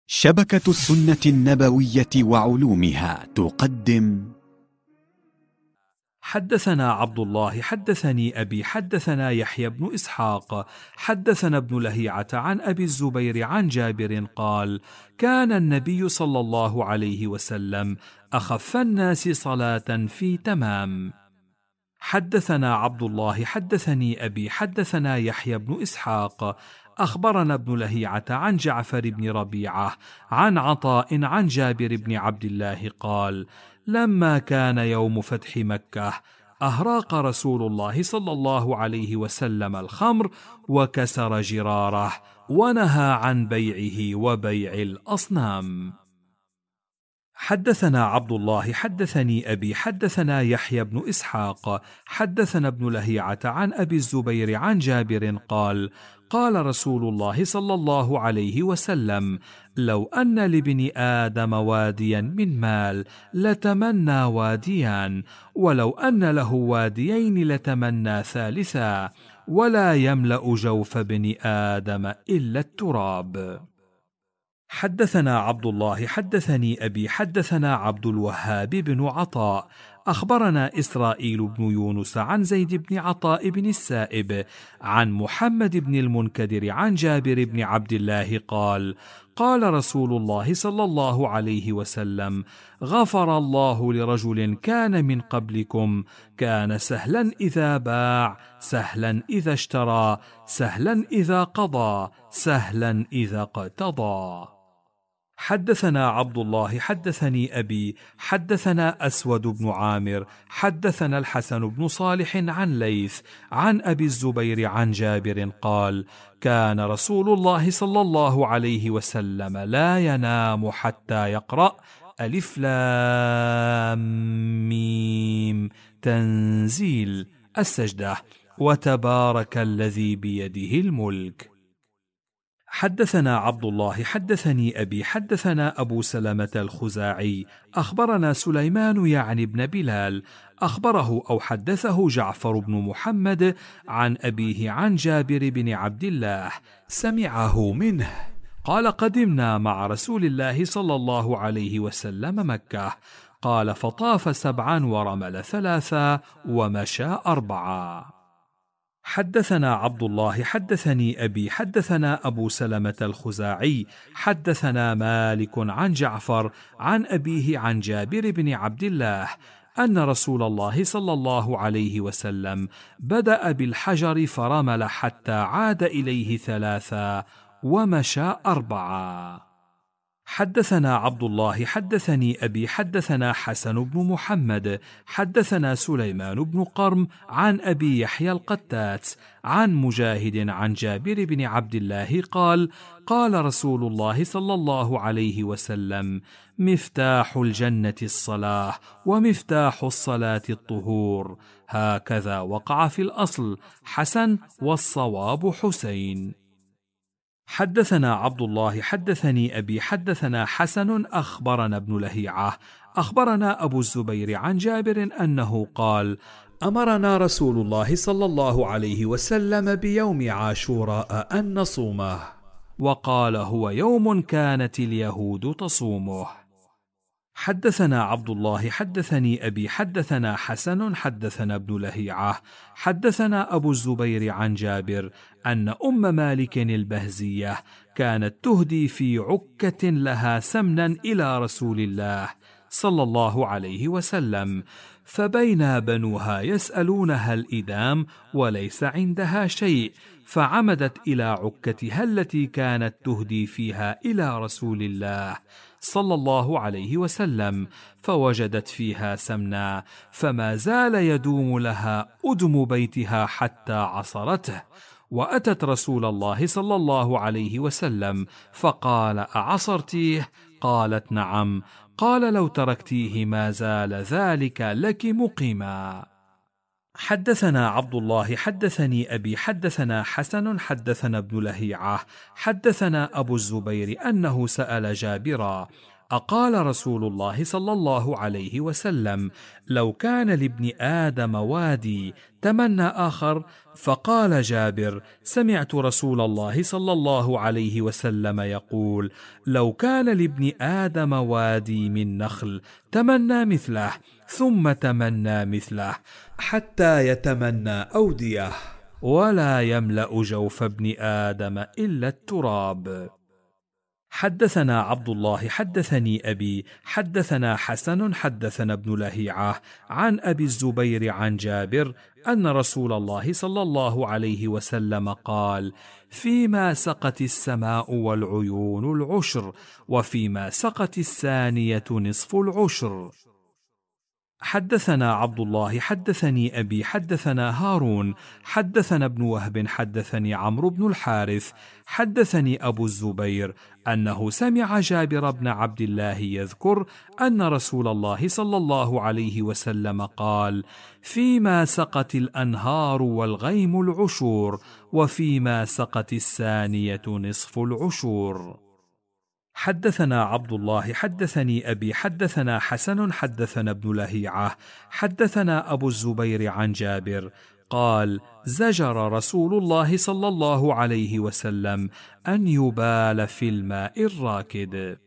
شبكة السنة النبوية وعلومها تقدم. حدثنا عبد الله حدثني أبي حدثنا يحيى بن إسحاق حدثنا ابن لهيعة عن أبي الزبير عن جابر قال: كان النبي صلى الله عليه وسلم أخف الناس صلاة في تمام. حدثنا عبد الله حدثني أبي حدثنا يحيى بن إسحاق أخبرنا ابن لهيعة عن جعفر بن ربيعة عن عطاء عن جابر بن عبد الله قال: لما كان يوم فتح مكة أهراق رسول الله صلى الله عليه وسلم الخمر وكسر جراره ونهى عن بيعه وبيع الأصنام. حدثنا عبد الله حدثني أبي حدثنا يحيى بن إسحاق حدثنا ابن لهيعة عن أبي الزبير عن جابر قال: قال رسول الله صلى الله عليه وسلم: لو أن لابن آدم واديا من مال لتمنى واديان، ولو أن له واديين لتمنى ثالثا، ولا يملأ جوف ابن آدم إلا التراب. حدثنا عبد الله حدثني أبي حدثنا عبد الوهاب بن عطاء أخبرنا إسرائيل بن يونس عن زيد بن عطاء بن السائب عن محمد بن المنكدر عن جابر بن عبد الله قال: قال رسول الله صلى الله عليه وسلم: غفر الله لرجل كان من قبلكم، كان سهلا إذا باع، سهلا إذا اشترى، سهلا إذا قضى، سهلا إذا اقتضى. حدثنا عبد الله حدثني أبي حدثنا أسود بن عامر حدثنا الحسن بن صالح عن ليث عن أبي الزبير عن جابر قال: كان رسول الله صلى الله عليه وسلم لا ينام حتى يقرأ ألف لام ميم تنزيل السجدة وتبارك الذي بيده الملك. حدثنا عبد الله حدثني أبي حدثنا أبو سلمة الخزاعي أخبرنا سليمان يعني بن بلال أخبره أو حدثه جعفر بن محمد عن أبيه عن جابر بن عبد الله سمعه منه قال: قدمنا مع رسول الله صلى الله عليه وسلم مكة، قال: فطاف 7 ورمل 3 ومشى 4. حدثنا عبد الله حدثني أبي حدثنا أبو سلمة الخزاعي حدثنا مالك عن جعفر عن أبيه عن جابر بن عبد الله أن رسول الله صلى الله عليه وسلم بدأ بالحجر فرمل حتى عاد إليه 3 ومشى 4. حدثنا عبد الله حدثني أبي حدثنا حسن بن محمد حدثنا سليمان بن قرم عن أبي يحيى القتات عن مجاهد عن جابر بن عبد الله قال: قال رسول الله صلى الله عليه وسلم: مفتاح الجنة الصلاة، ومفتاح الصلاة الطهور. هكذا وقع في الأصل حسن والصواب حسين. حدثنا عبد الله حدثني أبي حدثنا حسن أخبرنا ابن لهيعة أخبرنا أبو الزبير عن جابر أنه قال: أمرنا رسول الله صلى الله عليه وسلم بيوم عاشوراء أن نصومه، وقال: هو يوم كانت اليهود تصومه. حدثنا عبد الله حدثني أبي حدثنا حسن حدثنا ابن لهيعة حدثنا أبو الزبير عن جابر أن أم مالك البهزية كانت تهدي في عكة لها سمنا إلى رسول الله صلى الله عليه وسلم، فبين بنوها يسألونها الإدام وليس عندها شيء، فعمدت إلى عكتها التي كانت تهدي فيها إلى رسول الله صلى الله عليه وسلم، فوجدت فيها سمنا، فما زال يدوم لها أدم بيتها حتى عصرته، وأتت رسول الله صلى الله عليه وسلم فقال: أعصرتيه؟ قالت: نعم. قال: لو تركتيه ما زال ذلك لك مقيما. حدثنا عبد الله حدثني أبي حدثنا حسن حدثنا ابن لهيعة حدثنا أبو الزبير أنه سأل جابرا أقال رسول الله صلى الله عليه وسلم: لو كان لابن آدم وادي تمنى آخر. فقال جابر: سمعت رسول الله صلى الله عليه وسلم يقول: لو كان لابن آدم وادي من نخل تمنى مثله ثم تمنى مثله حتى يتمنى أودية، ولا يملأ جوف ابن آدم إلا التراب. حدثنا عبد الله حدثني أبي حدثنا حسن حدثنا ابن لهيعة عن أبي الزبير عن جابر أن رسول الله صلى الله عليه وسلم قال: فيما سقت السماء والعيون العشر، وفيما سقت الثانية نصف العشر. حدثنا عبد الله حدثني أبي حدثنا هارون حدثنا ابن وهب حدثني عمرو بن الحارث حدثني أبو الزبير أنه سمع جابر بن عبد الله يذكر أن رسول الله صلى الله عليه وسلم قال: فيما سقت الأنهار والغيم العشور، وفيما سقت الثانية نصف العشور. حدثنا عبد الله حدثني أبي حدثنا حسن حدثنا ابن لهيعة حدثنا أبو الزبير عن جابر قال: زجر رسول الله صلى الله عليه وسلم أن يبال في الماء الراكد.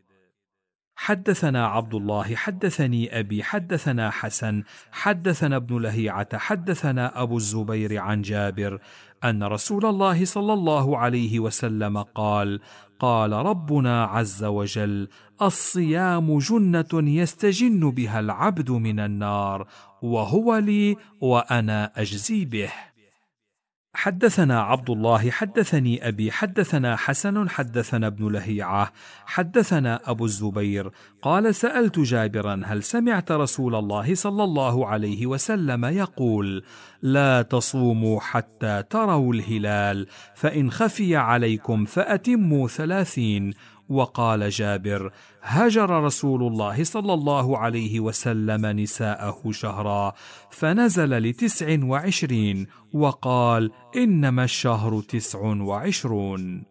حدثنا عبد الله حدثني أبي حدثنا حسن حدثنا ابن لهيعة حدثنا أبو الزبير عن جابر أن رسول الله صلى الله عليه وسلم قال: قال ربنا عز وجل: الصيام جنة يستجن بها العبد من النار، وهو لي وأنا أجزي به. حدثنا عبد الله حدثني أبي حدثنا حسن حدثنا ابن لهيعة حدثنا أبو الزبير قال: سألت جابرا: هل سمعت رسول الله صلى الله عليه وسلم يقول: لا تصوموا حتى تروا الهلال، فإن خفي عليكم فأتموا 30. وقال جابر: هجر رسول الله صلى الله عليه وسلم نساءه شهرا، فنزل ل29 وقال: إنما الشهر 29.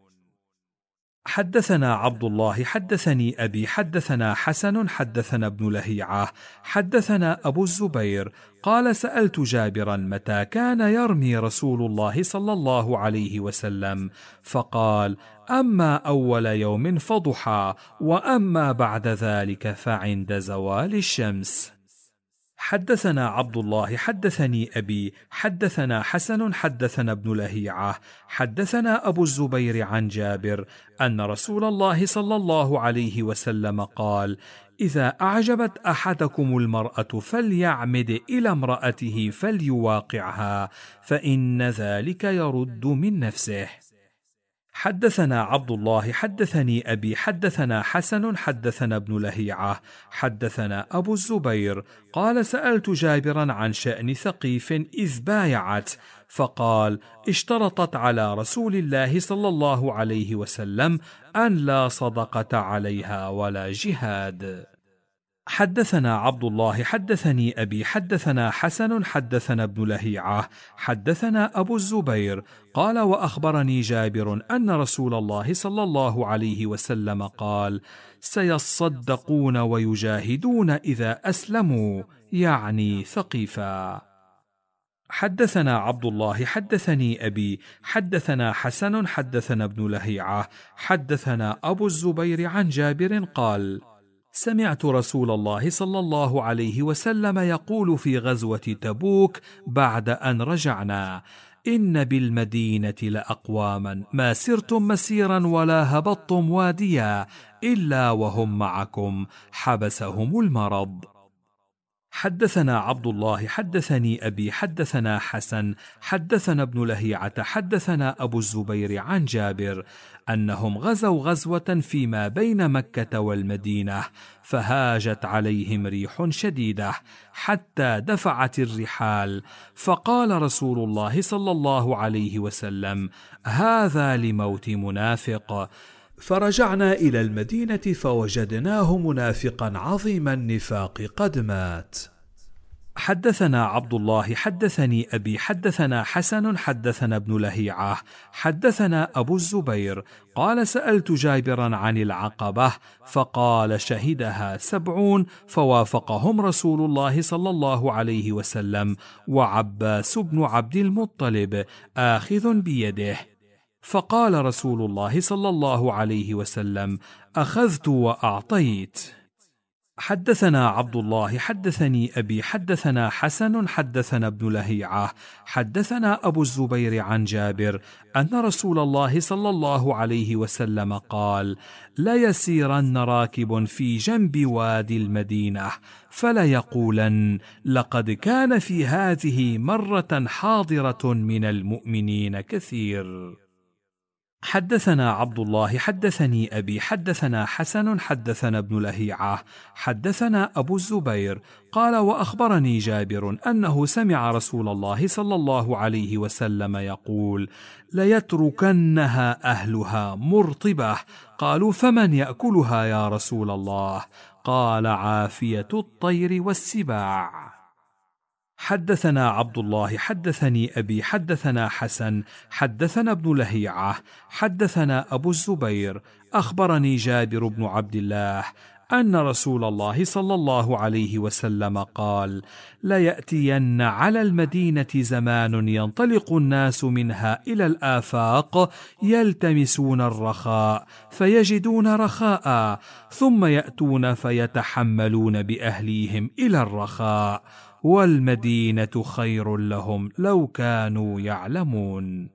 حدثنا عبد الله حدثني أبي حدثنا حسن حدثنا ابن لهيعة حدثنا أبو الزبير قال: سألت جابرا: متى كان يرمي رسول الله صلى الله عليه وسلم؟ فقال: أما أول يوم فضحى، وأما بعد ذلك فعند زوال الشمس. حدثنا عبد الله حدثني أبي حدثنا حسن حدثنا ابن لهيعة حدثنا أبو الزبير عن جابر أن رسول الله صلى الله عليه وسلم قال: إذا أعجبت أحدكم المرأة فليعمد إلى امرأته فليواقعها، فإن ذلك يرد من نفسه. حدثنا عبد الله حدثني أبي حدثنا حسن حدثنا ابن لهيعة حدثنا أبو الزبير قال: سألت جابرا عن شأن ثقيف إذ بايعت، فقال: اشترطت على رسول الله صلى الله عليه وسلم أن لا صدقة عليها ولا جهاد. حدثنا عبد الله حدثني أبي حدثنا حسن حدثنا ابن لهيعة حدثنا أبو الزبير قال: وأخبرني جابر أن رسول الله صلى الله عليه وسلم قال: سيصدقون ويجاهدون إذا أسلموا، يعني ثقيفا. حدثنا عبد الله حدثني أبي حدثنا حسن حدثنا ابن لهيعة حدثنا أبو الزبير عن جابر قال: سمعت رسول الله صلى الله عليه وسلم يقول في غزوة تبوك بعد أن رجعنا: إن بالمدينة لأقواما ما سرتم مسيرا ولا هبطتم واديا إلا وهم معكم، حبسهم المرض. حدثنا عبد الله حدثني أبي حدثنا حسن حدثنا ابن لهيعة حدثنا أبو الزبير عن جابر أنهم غزوا غزوة فيما بين مكة والمدينة، فهاجت عليهم ريح شديدة حتى دفعت الرحال، فقال رسول الله صلى الله عليه وسلم: هذا لموت منافق. فرجعنا إلى المدينة فوجدناه منافقا عظيم النفاق قد مات. حدثنا عبد الله حدثني أبي حدثنا حسن حدثنا ابن لهيعة حدثنا أبو الزبير قال سألت جابرا عن العقبة فقال شهدها 70 فوافقهم رسول الله صلى الله عليه وسلم وعباس بن عبد المطلب آخذ بيده. فقال رسول الله صلى الله عليه وسلم أخذت وأعطيت. حدثنا عبد الله حدثني أبي حدثنا حسن حدثنا ابن لهيعة حدثنا أبو الزبير عن جابر أن رسول الله صلى الله عليه وسلم قال لا يسيرن راكب في جنب وادي المدينة فلا يقولن لقد كان في هذه مرة حاضرة من المؤمنين كثير. حدثنا عبد الله حدثني أبي حدثنا حسن حدثنا ابن لهيعة حدثنا أبو الزبير قال وأخبرني جابر أنه سمع رسول الله صلى الله عليه وسلم يقول ليتركنها أهلها مرطبة. قالوا فمن يأكلها يا رسول الله؟ قال عافية الطير والسباع. حدثنا عبد الله حدثني أبي حدثنا حسن حدثنا ابن لهيعة حدثنا أبو الزبير أخبرني جابر بن عبد الله أن رسول الله صلى الله عليه وسلم قال لا يأتين على المدينة زمان ينطلق الناس منها إلى الآفاق يلتمسون الرخاء فيجدون رخاء ثم يأتون فيتحملون بأهليهم إلى الرخاء والمدينة خير لهم لو كانوا يعلمون.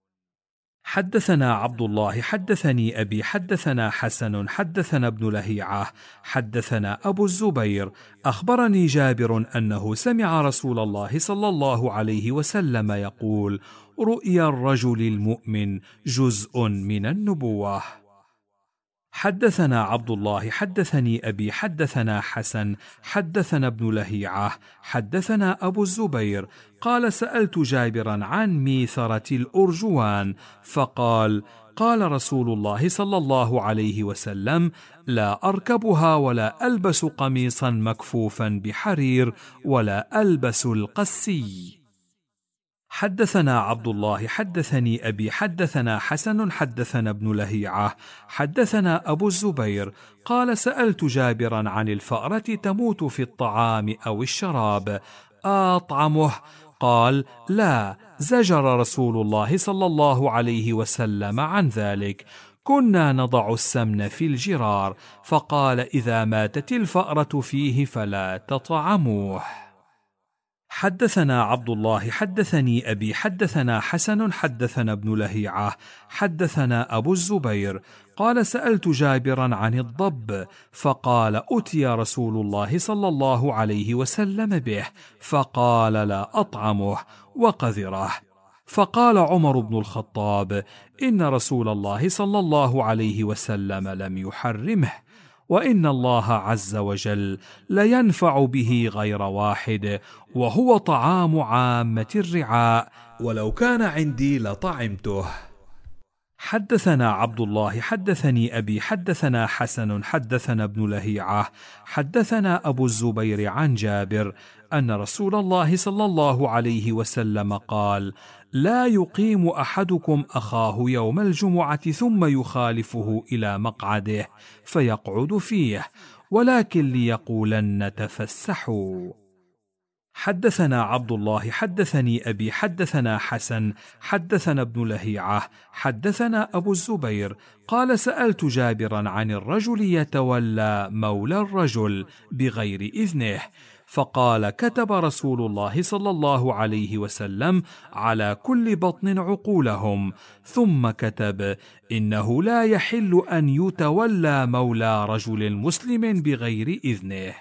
حدثنا عبد الله حدثني أبي حدثنا حسن حدثنا ابن لهيعة حدثنا أبو الزبير أخبرني جابر أنه سمع رسول الله صلى الله عليه وسلم يقول رؤيا الرجل المؤمن جزء من النبوة. حدثنا عبد الله حدثني أبي حدثنا حسن حدثنا ابن لهيعة حدثنا أبو الزبير قال سألت جابرا عن ميثرة الأرجوان فقال قال رسول الله صلى الله عليه وسلم لا أركبها ولا ألبس قميصا مكفوفا بحرير ولا ألبس القسي. حدثنا عبد الله حدثني أبي حدثنا حسن حدثنا ابن لهيعة حدثنا أبو الزبير قال سألت جابرا عن الفأرة تموت في الطعام أو الشراب أطعمه؟ قال لا، زجر رسول الله صلى الله عليه وسلم عن ذلك. كنا نضع السمن في الجرار فقال إذا ماتت الفأرة فيه فلا تطعموه. حدثنا عبد الله حدثني أبي حدثنا حسن حدثنا ابن لهيعة حدثنا أبو الزبير قال سألت جابرا عن الضب فقال أتي رسول الله صلى الله عليه وسلم به فقال لا أطعمه وقذره. فقال عمر بن الخطاب إن رسول الله صلى الله عليه وسلم لم يحرمه، وإن الله عز وجل لينفع به غير واحد، وهو طعام عامة الرعاء، ولو كان عندي لطعمته. حدثنا عبد الله حدثني أبي حدثنا حسن حدثنا ابن لهيعة حدثنا أبو الزبير عن جابر أن رسول الله صلى الله عليه وسلم قال لا يقيم أحدكم أخاه يوم الجمعة ثم يخالفه إلى مقعده فيقعد فيه، ولكن ليقولن تفسحوا. حدثنا عبد الله حدثني أبي حدثنا حسن حدثنا ابن لهيعة حدثنا أبو الزبير قال سألت جابرا عن الرجل يتولى مولى الرجل بغير إذنه، فقال كتب رسول الله صلى الله عليه وسلم على كل بطن عقولهم، ثم كتب إنه لا يحل أن يتولى مولى رجل مسلم بغير إذنه.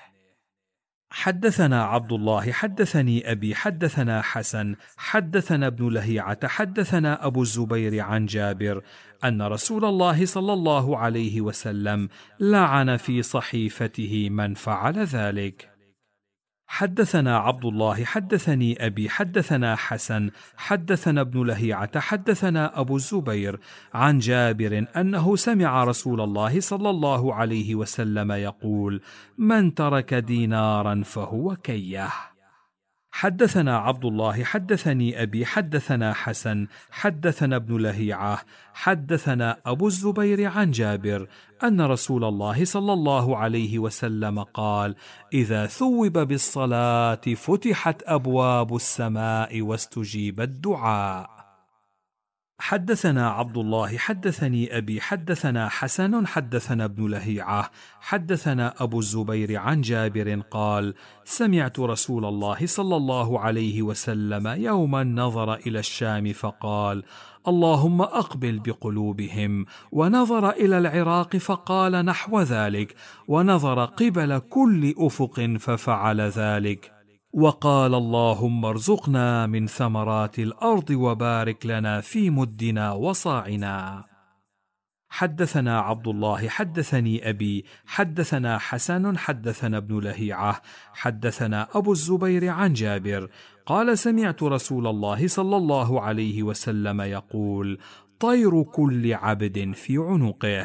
حدثنا عبد الله حدثني أبي حدثنا حسن حدثنا ابن لهيعة حدثنا أبو الزبير عن جابر أن رسول الله صلى الله عليه وسلم لعن في صحيفته من فعل ذلك. حدثنا عبد الله حدثني أبي حدثنا حسن حدثنا ابن لهيعة حدثنا أبو الزبير عن جابر أنه سمع رسول الله صلى الله عليه وسلم يقول من ترك دينارا فهو كيه. حدثنا عبد الله حدثني أبي حدثنا حسن حدثنا ابن لهيعة حدثنا أبو الزبير عن جابر أن رسول الله صلى الله عليه وسلم قال: إذا ثوب بالصلاة فتحت أبواب السماء واستجيب الدعاء. حدثنا عبد الله حدثني أبي حدثنا حسن حدثنا ابن لهيعة حدثنا أبو الزبير عن جابر قال: سمعت رسول الله صلى الله عليه وسلم يوما نظر إلى الشام فقال: اللهم أقبل بقلوبهم، ونظر إلى العراق فقال نحو ذلك، ونظر قبل كل أفق ففعل ذلك، وقال: اللهم ارزقنا من ثمرات الأرض وبارك لنا في مدنا وصاعنا. حدثنا عبد الله حدثني أبي حدثنا حسن حدثنا ابن لهيعة حدثنا أبو الزبير عن جابر قال: سمعت رسول الله صلى الله عليه وسلم يقول: طير كل عبد في عنقه.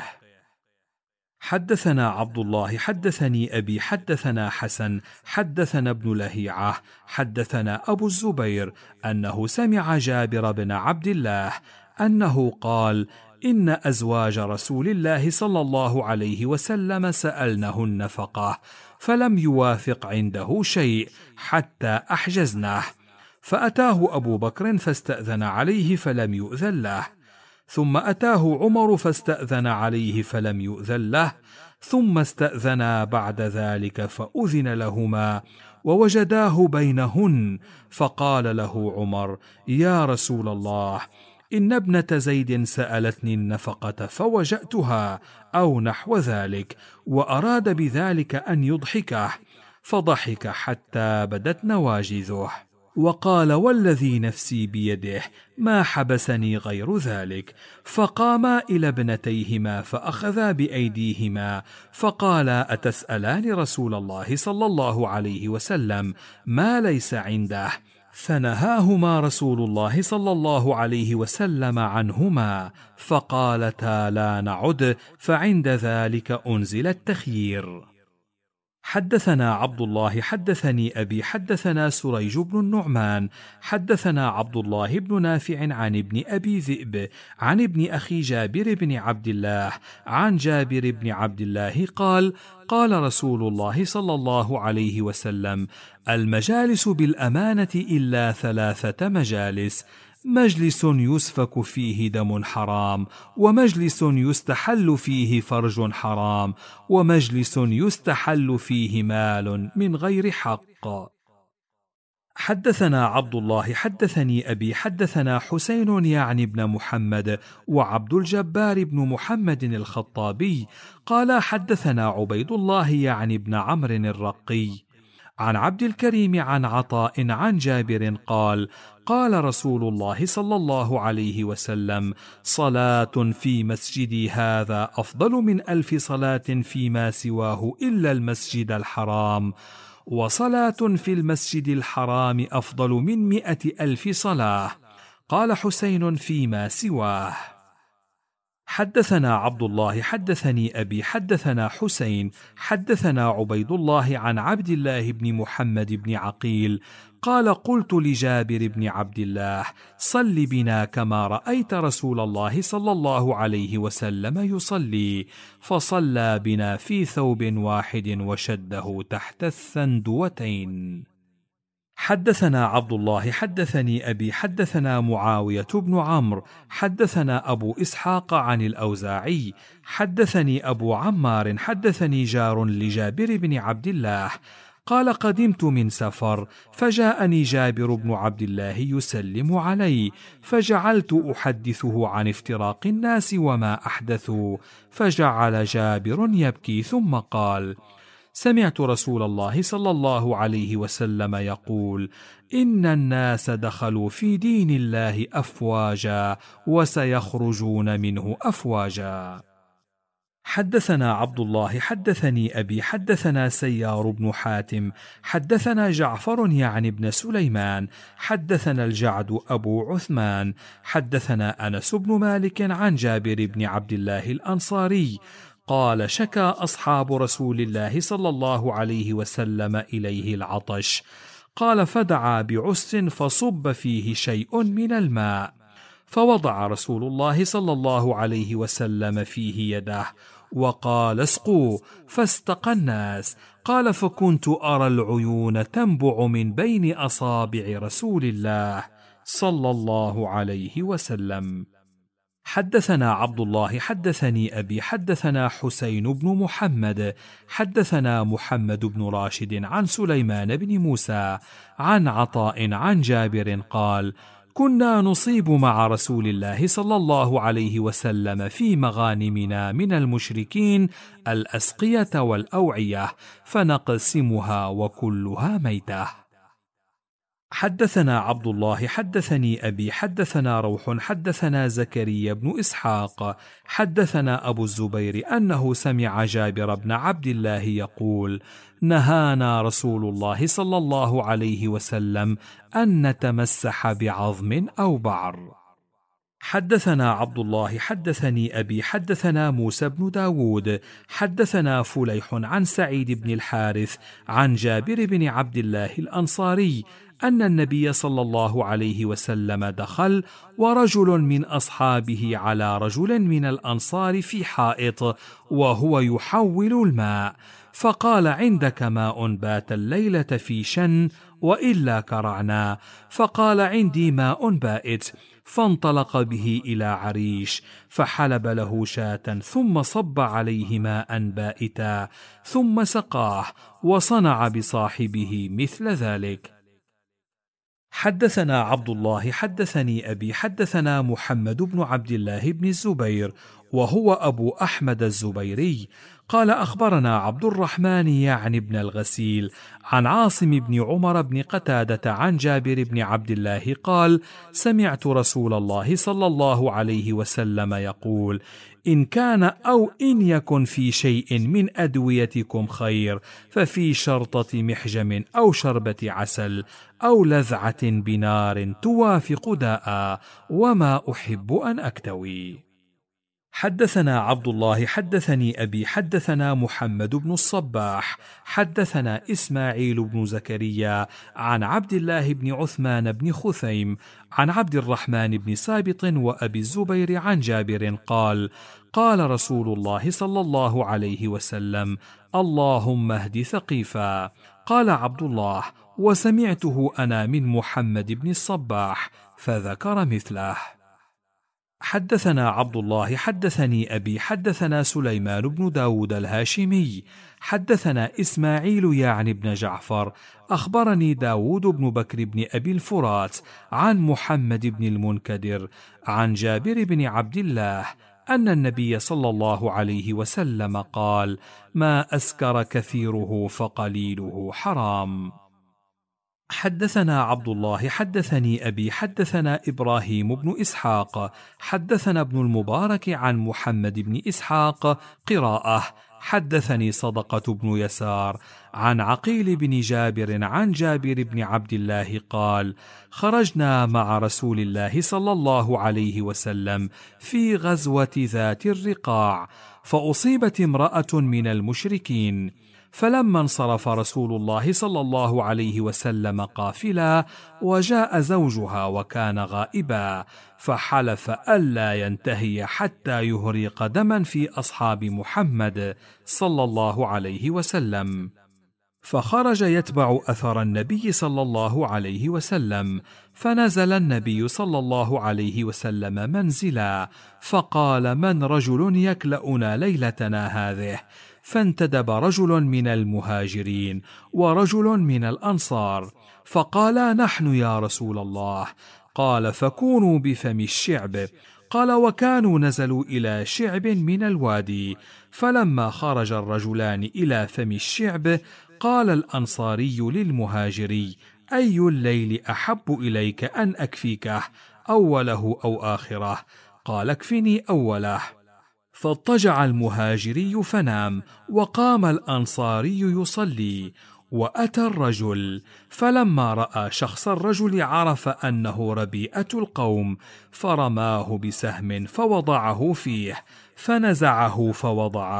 حدثنا عبد الله حدثني أبي حدثنا حسن حدثنا ابن لهيعة حدثنا أبو الزبير أنه سمع جابر بن عبد الله أنه قال: إن أزواج رسول الله صلى الله عليه وسلم سألنه النفقة فلم يوافق عنده شيء حتى أحجزناه، فأتاه أبو بكر فاستأذن عليه فلم يؤذن له، ثم أتاه عمر فاستأذن عليه فلم يؤذن له، ثم استأذنا بعد ذلك فأذن لهما ووجداه بينهن، فقال له عمر: يا رسول الله، إن ابنة زيد سألتني النفقة فوجأتها أو نحو ذلك، وأراد بذلك أن يضحكه، فضحك حتى بدت نواجذه، وقال: والذي نفسي بيده ما حبسني غير ذلك. فقاما إلى ابنتيهما فأخذا بأيديهما فقالا: أتسألان رسول الله صلى الله عليه وسلم ما ليس عنده؟ فنهاهما رسول الله صلى الله عليه وسلم عنهما، فقالتا: لا نعد، فعند ذلك أنزل التخيير. حدثنا عبد الله حدثني أبي حدثنا سريج بن النعمان حدثنا عبد الله بن نافع عن ابن أبي ذئب عن ابن أخي جابر بن عبد الله عن جابر بن عبد الله قال: قال رسول الله صلى الله عليه وسلم: المجالس بالأمانة إلا 3 مجالس: مجلس يسفك فيه دم حرام، ومجلس يستحل فيه فرج حرام، ومجلس يستحل فيه مال من غير حق. حدثنا عبد الله حدثني أبي حدثنا حسين يعني بن محمد وعبد الجبار بن محمد الخطابي قال: حدثنا عبيد الله يعني بن عمرو الرقي عن عبد الكريم عن عطاء عن جابر قال: قال رسول الله صلى الله عليه وسلم: صلاة في مسجدي هذا أفضل من 1000 صلاة فيما سواه إلا المسجد الحرام، وصلاة في المسجد الحرام أفضل من 100,000 صلاة. قال حسين: فيما سواه. حدثنا عبد الله حدثني أبي حدثنا حسين حدثنا عبيد الله عن عبد الله بن محمد بن عقيل قال: قلت لجابر بن عبد الله: صل بنا كما رأيت رسول الله صلى الله عليه وسلم يصلي، فصلى بنا في ثوب واحد وشده تحت الثندوتين. حدثنا عبد الله حدثني أبي حدثنا معاوية بن عمرو حدثنا أبو إسحاق عن الأوزاعي حدثني أبو عمار حدثني جار لجابر بن عبد الله قال: قدمت من سفر فجاءني جابر بن عبد الله يسلم علي، فجعلت أحدثه عن افتراق الناس وما أحدثوا، فجعل جابر يبكي ثم قال: سمعت رسول الله صلى الله عليه وسلم يقول: إن الناس دخلوا في دين الله أفواجا وسيخرجون منه أفواجا. حدثنا عبد الله حدثني أبي حدثنا سيار بن حاتم حدثنا جعفر يعني بن سليمان حدثنا الجعد أبو عثمان حدثنا أنس بن مالك عن جابر بن عبد الله الأنصاري قال: شكى أصحاب رسول الله صلى الله عليه وسلم إليه العطش، قال: فدعا بعس فصب فيه شيء من الماء، فوضع رسول الله صلى الله عليه وسلم فيه يده وقال: اسقوا، فاستقى الناس. قال: فكنت أرى العيون تنبع من بين أصابع رسول الله صلى الله عليه وسلم. حدثنا عبد الله حدثني أبي حدثنا حسين بن محمد حدثنا محمد بن راشد عن سليمان بن موسى عن عطاء عن جابر قال: كنا نصيب مع رسول الله صلى الله عليه وسلم في مغانمنا من المشركين الأسقية والأوعية فنقسمها وكلها ميتة. حدثنا عبد الله حدثني أبي حدثنا روح حدثنا زكريا بن إسحاق حدثنا أبو الزبير أنه سمع جابر بن عبد الله يقول: نهانا رسول الله صلى الله عليه وسلم أن نتمسح بعظم أو بعر. حدثنا عبد الله حدثني أبي حدثنا موسى بن داود حدثنا فليح عن سعيد بن الحارث عن جابر بن عبد الله الأنصاري أن النبي صلى الله عليه وسلم دخل ورجل من أصحابه على رجل من الأنصار في حائط وهو يحول الماء، فقال: عندك ماء بات الليلة في شن وإلا كرعنا؟ فقال: عندي ماء بائت. فانطلق به إلى عريش فحلب له شاة ثم صب عليه ماء بائتا ثم سقاه وصنع بصاحبه مثل ذلك. حدثنا عبد الله حدثني أبي حدثنا محمد بن عبد الله بن الزبير وهو أبو أحمد الزبيري قال: أخبرنا عبد الرحمن يعني بن الغسيل عن عاصم بن عمر بن قتادة عن جابر بن عبد الله قال: سمعت رسول الله صلى الله عليه وسلم يقول: إن كان أو إن يكن في شيء من أدويتكم خير ففي شرطة محجم أو شربة عسل أو لذعة بنار توافق داء، وما أحب أن أكتوي. حدثنا عبد الله حدثني أبي حدثنا محمد بن الصباح حدثنا إسماعيل بن زكريا عن عبد الله بن عثمان بن خثيم عن عبد الرحمن بن سابط وأبي الزبير عن جابر قال: قال رسول الله صلى الله عليه وسلم: اللهم اهد ثقيفا. قال عبد الله: وسمعته أنا من محمد بن الصباح، فذكر مثله. حدثنا عبد الله حدثني أبي حدثنا سليمان بن داود الهاشمي حدثنا إسماعيل يعني بن جعفر أخبرني داود بن بكر بن أبي الفرات عن محمد بن المنكدر عن جابر بن عبد الله أن النبي صلى الله عليه وسلم قال: ما أسكر كثيره فقليله حرام. حدثنا عبد الله حدثني أبي حدثنا إبراهيم بن إسحاق حدثنا ابن المبارك عن محمد بن إسحاق قراءة: حدثني صدقة بن يسار عن عقيل بن جابر عن جابر بن عبد الله قال: خرجنا مع رسول الله صلى الله عليه وسلم في غزوة ذات الرقاع، فأصيبت امرأة من المشركين، فلما انصرف رسول الله صلى الله عليه وسلم قافلا وجاء زوجها وكان غائبا، فحلف ألا ينتهي حتى يهريق دما في أصحاب محمد صلى الله عليه وسلم، فخرج يتبع أثر النبي صلى الله عليه وسلم، فنزل النبي صلى الله عليه وسلم منزلا، فقال: من رجل يكلأنا ليلتنا هذه؟ فانتدب رجل من المهاجرين ورجل من الأنصار، فقالا: نحن يا رسول الله. قال: فكونوا بفم الشعب. قال: وكانوا نزلوا إلى شعب من الوادي، فلما خرج الرجلان إلى فم الشعب قال الأنصاري للمهاجري: أي الليل أحب إليك أن أكفيكه، أوله أو آخره؟ قال: اكفني أوله. فاضطجع المهاجري فنام، وقام الأنصاري يصلي، وأتى الرجل، فلما رأى شخص الرجل عرف أنه ربيئة القوم، فرماه بسهم فوضعه فيه، فنزعه فوضعه،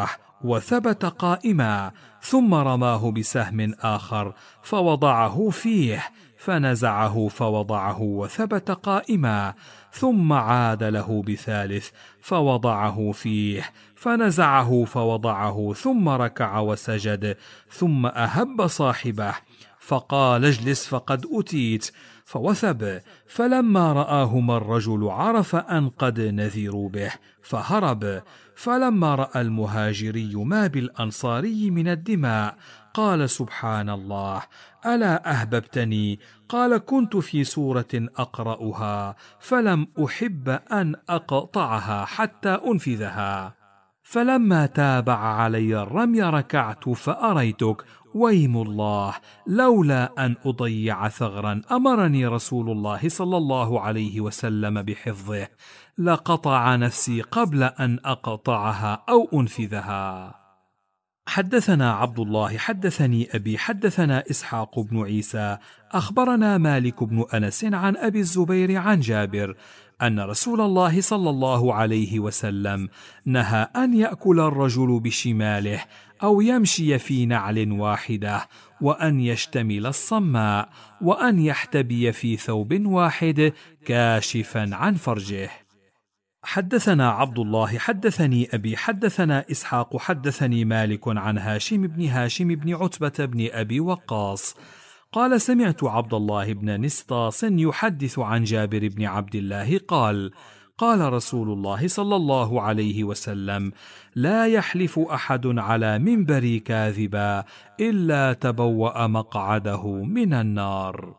وثبت قائما، ثم رماه بسهم آخر فوضعه فيه فنزعه فوضعه وثبت قائما، ثم عاد له بثالث فوضعه فيه فنزعه فوضعه، ثم ركع وسجد، ثم أهب صاحبه فقال اجلس فقد أتيت، فوثب، فلما رآهما الرجل عرف أن قد نذروا به فهرب. فلما رأى المهاجري ما بالأنصاري من الدماء قال سبحان الله، ألا أهببتني؟ قال كنت في سورة أقرأها فلم أحب أن أقطعها حتى أنفذها، فلما تابع علي الرمي ركعت فأريتك، ويم الله لولا أن أضيع ثغرا أمرني رسول الله صلى الله عليه وسلم بحفظه لقطع نفسي قبل أن أقطعها أو أنفذها. حدثنا عبد الله حدثني أبي حدثنا إسحاق بن عيسى أخبرنا مالك بن أنس عن أبي الزبير عن جابر أن رسول الله صلى الله عليه وسلم نهى أن يأكل الرجل بشماله أو يمشي في نعل واحدة، وأن يشتمل الصماء، وأن يحتبي في ثوب واحد كاشفا عن فرجه. حدثنا عبد الله حدثني أبي حدثنا إسحاق حدثني مالك عن هاشم بن عتبة بن أبي وقاص قال سمعت عبد الله بن نسطاس يحدث عن جابر بن عبد الله قال قال رسول الله صلى الله عليه وسلم لا يحلف أحد على منبري كاذبا إلا تبوأ مقعده من النار.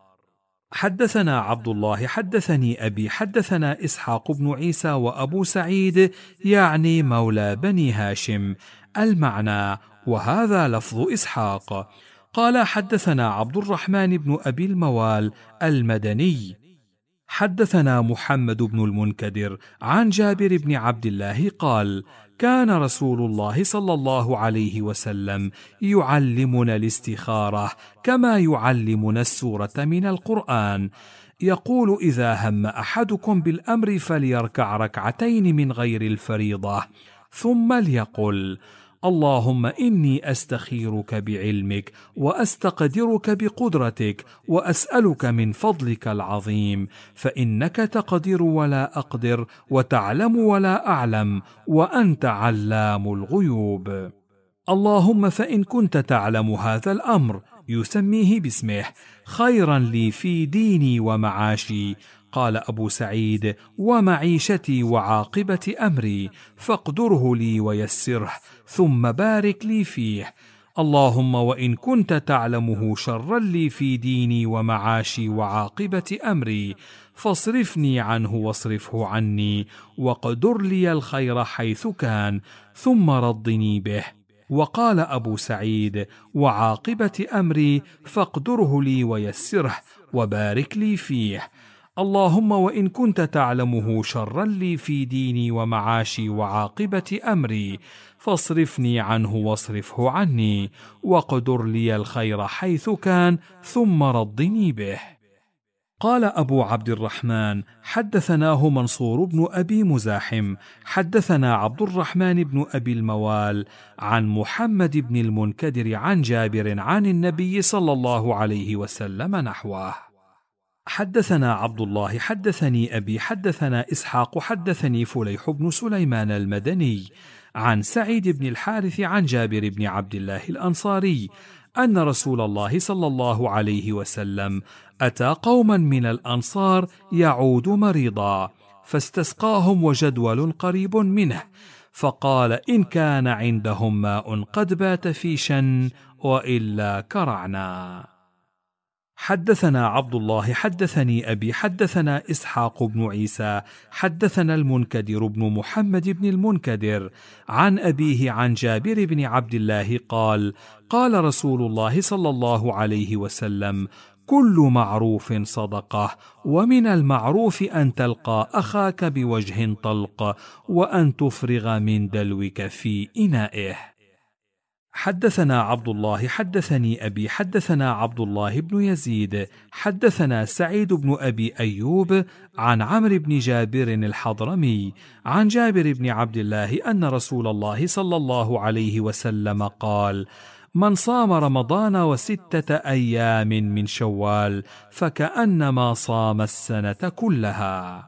حدثنا عبد الله حدثني أبي حدثنا إسحاق بن عيسى وأبو سعيد يعني مولى بني هاشم المعنى، وهذا لفظ إسحاق. قال حدثنا عبد الرحمن بن أبي الموال المدني حدثنا محمد بن المنكدر عن جابر بن عبد الله قال كان رسول الله صلى الله عليه وسلم يعلمنا الاستخارة كما يعلمنا السورة من القرآن، يقول إذا هم أحدكم بالأمر فليركع ركعتين من غير الفريضة، ثم ليقل اللهم إني أستخيرك بعلمك وأستقدرك بقدرتك وأسألك من فضلك العظيم، فإنك تقدر ولا أقدر وتعلم ولا أعلم وأنت علام الغيوب. اللهم فإن كنت تعلم هذا الأمر يسميه باسمه خيرا لي في ديني ومعاشي، قال أبو سعيد ومعيشتي وعاقبة أمري، فاقدره لي ويسره ثم بارك لي فيه. اللهم وإن كنت تعلمه شرا لي في ديني ومعاشي وعاقبة أمري فاصرفني عنه واصرفه عني، واقدر لي الخير حيث كان ثم ردني به. وقال أبو سعيد وعاقبة أمري فاقدره لي ويسره وبارك لي فيه. اللهم وإن كنت تعلمه شرا لي في ديني ومعاشي وعاقبة أمري فاصرفني عنه واصرفه عني، واقدر لي الخير حيث كان ثم ردني به. قال أبو عبد الرحمن حدثناه منصور بن أبي مزاحم حدثنا عبد الرحمن بن أبي الموال عن محمد بن المنكدر عن جابر عن النبي صلى الله عليه وسلم نحوه. حدثنا عبد الله حدثني أبي حدثنا إسحاق حدثني فليح بن سليمان المدني عن سعيد بن الحارث عن جابر بن عبد الله الأنصاري أن رسول الله صلى الله عليه وسلم أتى قوما من الأنصار يعود مريضا فاستسقاهم وجدول قريب منه، فقال إن كان عندهم ماء قد بات في شن وإلا كرعنا. حدثنا عبد الله حدثني أبي حدثنا إسحاق بن عيسى حدثنا المنكدر بن محمد بن المنكدر عن أبيه عن جابر بن عبد الله قال قال رسول الله صلى الله عليه وسلم كل معروف صدقة، ومن المعروف أن تلقى أخاك بوجه طلق وأن تفرغ من دلوك في إنائه. حدثنا عبد الله حدثني أبي حدثنا عبد الله بن يزيد حدثنا سعيد بن أبي أيوب عن عمرو بن جابر الحضرمي عن جابر بن عبد الله أن رسول الله صلى الله عليه وسلم قال: من صام رمضان و6 أيام من شوال فكأنما صام السنة كلها.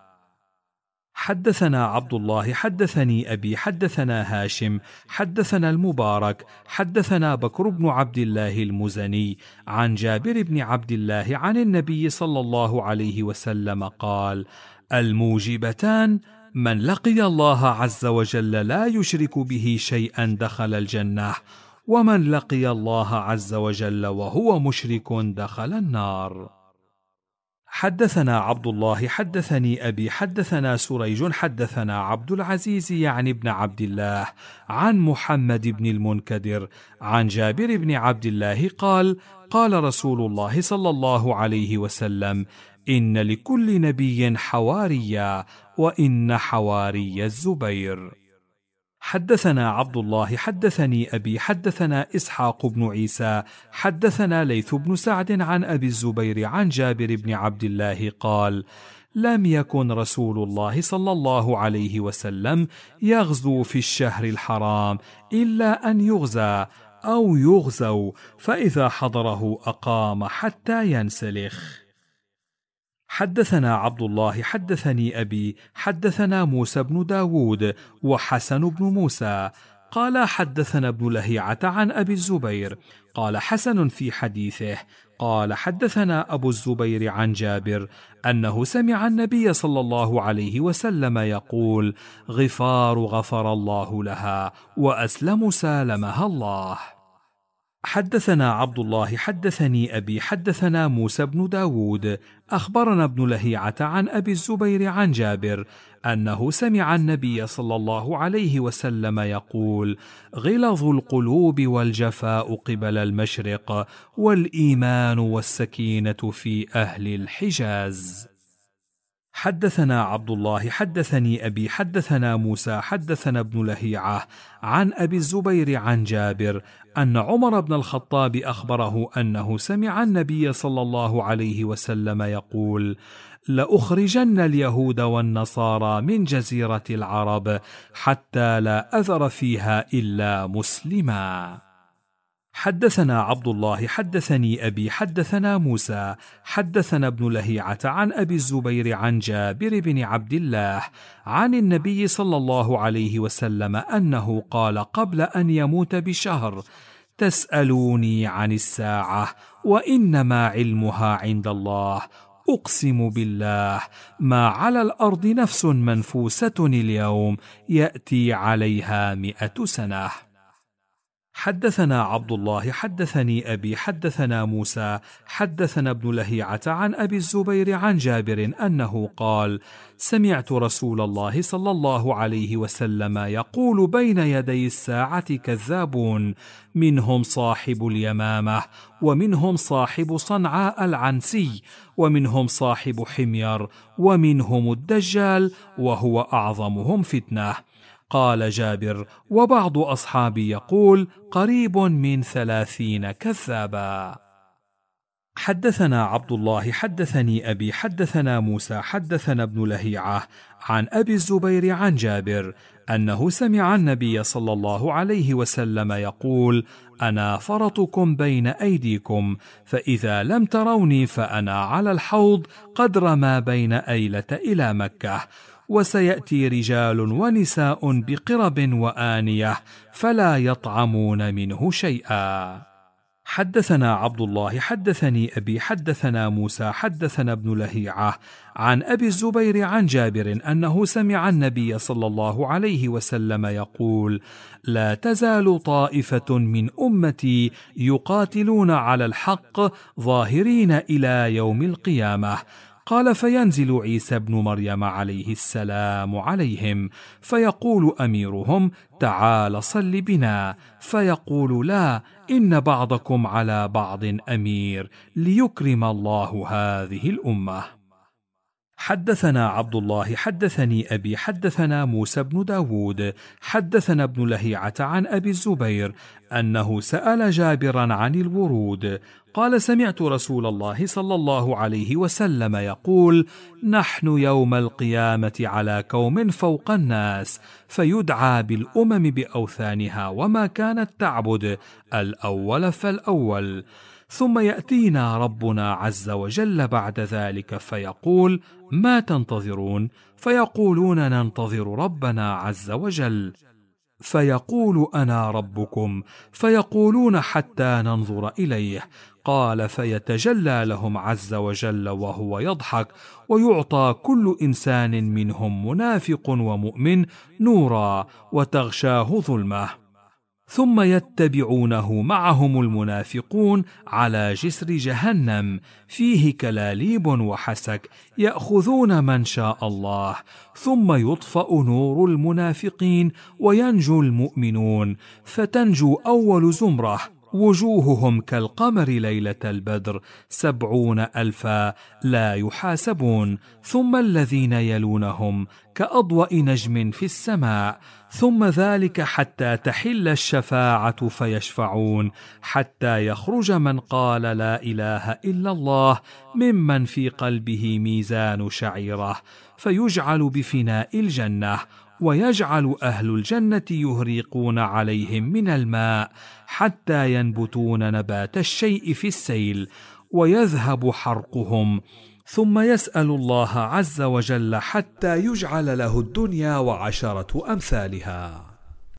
حدثنا عبد الله حدثني أبي حدثنا هاشم حدثنا المبارك حدثنا بكر بن عبد الله المزني عن جابر بن عبد الله عن النبي صلى الله عليه وسلم قال: الموجبتان من لقي الله عز وجل لا يشرك به شيئا دخل الجنة، ومن لقي الله عز وجل وهو مشرك دخل النار. حدثنا عبد الله حدثني أبي حدثنا سريج حدثنا عبد العزيز يعني ابن عبد الله عن محمد بن المنكدر عن جابر بن عبد الله قال: قال رسول الله صلى الله عليه وسلم: إن لكل نبي حواريا، وإن حواري الزبير. حدثنا عبد الله حدثني أبي حدثنا إسحاق بن عيسى حدثنا ليث بن سعد عن أبي الزبير عن جابر بن عبد الله قال: لم يكن رسول الله صلى الله عليه وسلم يغزو في الشهر الحرام إلا أن يغزى أو يغزوا، فإذا حضره أقام حتى ينسلخ. حدثنا عبد الله حدثني أبي حدثنا موسى بن داود وحسن بن موسى قال: حدثنا ابن لهيعة عن أبي الزبير قال حسن في حديثه قال: حدثنا أبو الزبير عن جابر أنه سمع النبي صلى الله عليه وسلم يقول: غفار غفر الله لها، وأسلم سالمها الله. حدثنا عبد الله حدثني أبي حدثنا موسى بن داود أخبرنا ابن لهيعة عن أبي الزبير عن جابر أنه سمع النبي صلى الله عليه وسلم يقول: غلظ القلوب والجفاء قبل المشرق، والإيمان والسكينة في أهل الحجاز. حدثنا عبد الله حدثني أبي حدثنا موسى حدثنا ابن لهيعة عن أبي الزبير عن جابر أن عمر بن الخطاب أخبره أنه سمع النبي صلى الله عليه وسلم يقول: لأخرجن اليهود والنصارى من جزيرة العرب حتى لا أذر فيها إلا مسلما. حدثنا عبد الله حدثني أبي حدثنا موسى حدثنا ابن لهيعة عن أبي الزبير عن جابر بن عبد الله عن النبي صلى الله عليه وسلم أنه قال قبل أن يموت بشهر: تسألوني عن الساعة وإنما علمها عند الله، أقسم بالله ما على الأرض نفس منفوسة اليوم يأتي عليها 100 سنة. حدثنا عبد الله حدثني أبي حدثنا موسى حدثنا ابن لهيعة عن أبي الزبير عن جابر أنه قال: سمعت رسول الله صلى الله عليه وسلم يقول: بين يدي الساعة كذابون، منهم صاحب اليمامة، ومنهم صاحب صنعاء العنسي، ومنهم صاحب حمير، ومنهم الدجال، وهو أعظمهم فتنة. قال جابر: وبعض أصحابي يقول: قريب من 30 كذابا. حدثنا عبد الله حدثني أبي حدثنا موسى حدثنا ابن لهيعة عن أبي الزبير عن جابر أنه سمع النبي صلى الله عليه وسلم يقول: أنا فرطكم بين أيديكم، فإذا لم تروني فأنا على الحوض قدر ما بين أيلة إلى مكة، وسيأتي رجال ونساء بقرب وآنية فلا يطعمون منه شيئا. حدثنا عبد الله حدثني أبي حدثنا موسى حدثنا ابن لهيعة عن أبي الزبير عن جابر أنه سمع النبي صلى الله عليه وسلم يقول: لا تزال طائفة من أمتي يقاتلون على الحق ظاهرين إلى يوم القيامة. قال: فينزل عيسى بن مريم عليه السلام عليهم، فيقول أميرهم: تعال صل بنا، فيقول: لا، إن بعضكم على بعض أمير، ليكرم الله هذه الأمة. حدثنا عبد الله حدثني أبي حدثنا موسى بن داود حدثنا ابن لهيعة عن أبي الزبير أنه سأل جابرا عن الورود قال سمعت رسول الله صلى الله عليه وسلم يقول نحن يوم القيامة على كوم فوق الناس فيدعى بالأمم بأوثانها وما كانت تعبد الأول فالأول ثم يأتينا ربنا عز وجل بعد ذلك فيقول ما تنتظرون فيقولون ننتظر ربنا عز وجل فيقول أنا ربكم فيقولون حتى ننظر إليه قال فيتجلى لهم عز وجل وهو يضحك ويعطى كل إنسان منهم منافق ومؤمن نورا وتغشاه ظلمه ثم يتبعونه معهم المنافقون على جسر جهنم فيه كلاليب وحسك يأخذون من شاء الله ثم يطفأ نور المنافقين وينجو المؤمنون فتنجو أول زمرة وجوههم كالقمر ليلة البدر 70,000 لا يحاسبون ثم الذين يلونهم كأضواء نجم في السماء ثم ذلك حتى تحل الشفاعة فيشفعون حتى يخرج من قال لا إله إلا الله ممن في قلبه ميزان شعيرة فيجعل بفناء الجنة ويجعل أهل الجنة يهريقون عليهم من الماء حتى ينبتون نبات الشيء في السيل ويذهب حرقهم ثم يسأل الله عز وجل حتى يجعل له الدنيا وعشرة أمثالها.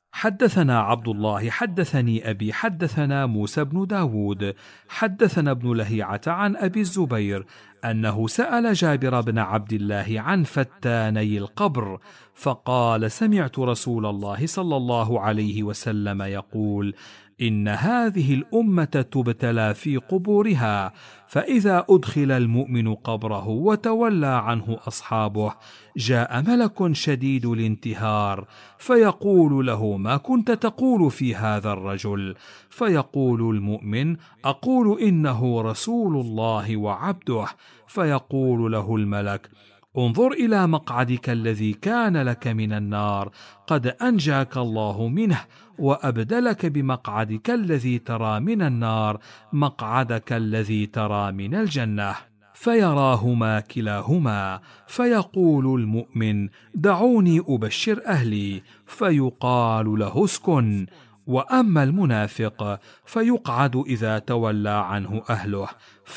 حدثنا عبد الله حدثني أبي حدثنا موسى بن داود حدثنا ابن لهيعة عن أبي الزبير أنه سأل جابر بن عبد الله عن فتاني القبر فقال سمعت رسول الله صلى الله عليه وسلم يقول إن هذه الأمة تبتلى في قبورها فإذا أدخل المؤمن قبره وتولى عنه أصحابه جاء ملك شديد الانتهار فيقول له ما كنت تقول في هذا الرجل فيقول المؤمن أقول إنه رسول الله وعبده فيقول له الملك انظر إلى مقعدك الذي كان لك من النار قد أنجاك الله منه وأبدلك بمقعدك الذي ترى من النار مقعدك الذي ترى من الجنة فيراهما كلاهما فيقول المؤمن دعوني أبشر أهلي فيقال له اسكن وأما المنافق فيقعد إذا تولى عنه أهله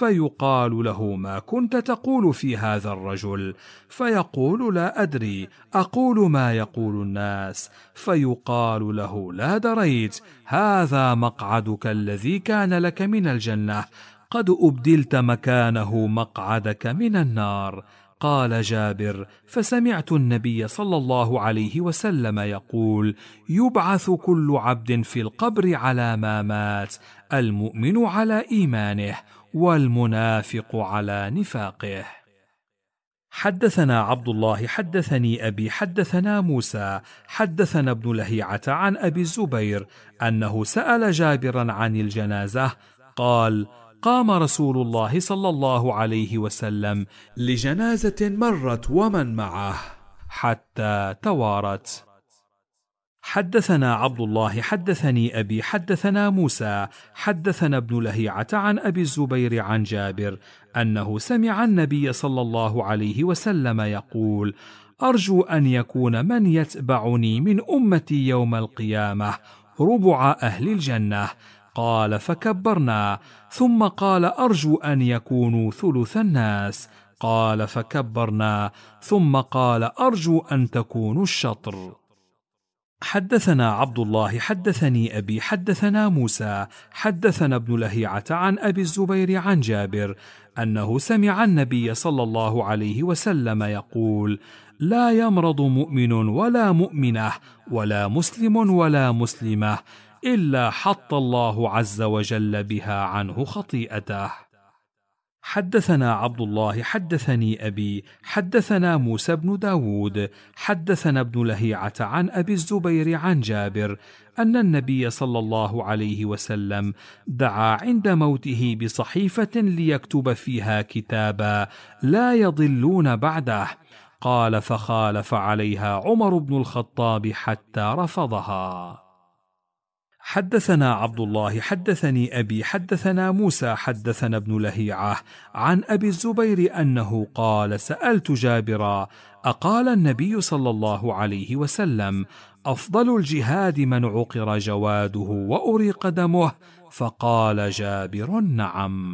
فيقال له ما كنت تقول في هذا الرجل فيقول لا أدري أقول ما يقول الناس فيقال له لا دريت هذا مقعدك الذي كان لك من الجنة قد أبدلت مكانه مقعدك من النار. قال جابر فسمعت النبي صلى الله عليه وسلم يقول يبعث كل عبد في القبر على ما مات المؤمن على إيمانه والمنافق على نفاقه. حدثنا عبد الله حدثني أبي حدثنا موسى حدثنا ابن لهيعة عن أبي الزبير أنه سأل جابرا عن الجنازة قال قام رسول الله صلى الله عليه وسلم لجنازة مرت ومن معه حتى توارت. حدثنا عبد الله حدثني أبي حدثنا موسى حدثنا ابن لهيعة عن أبي الزبير عن جابر أنه سمع النبي صلى الله عليه وسلم يقول أرجو أن يكون من يتبعني من أمتي يوم القيامة ربع أهل الجنة. قال فكبرنا ثم قال أرجو أن يكونوا ثلث الناس قال فكبرنا ثم قال أرجو أن تكونوا الشطر. حدثنا عبد الله حدثني أبي حدثنا موسى حدثنا ابن لهيعة عن أبي الزبير عن جابر أنه سمع النبي صلى الله عليه وسلم يقول لا يمرض مؤمن ولا مؤمنة ولا مسلم ولا مسلمة إلا حط الله عز وجل بها عنه خطيئته. حدثنا عبد الله حدثني أبي حدثنا موسى بن داود حدثنا ابن لهيعة عن أبي الزبير عن جابر أن النبي صلى الله عليه وسلم دعا عند موته بصحيفة ليكتب فيها كتابا لا يضلون بعده. قال فخالف عليها عمر بن الخطاب حتى رفضها. حدثنا عبد الله حدثني أبي حدثنا موسى حدثنا ابن لهيعة عن أبي الزبير أنه قال سألت جابرا أقال النبي صلى الله عليه وسلم أفضل الجهاد من عقر جواده وأريق دمه؟ فقال جابر نعم.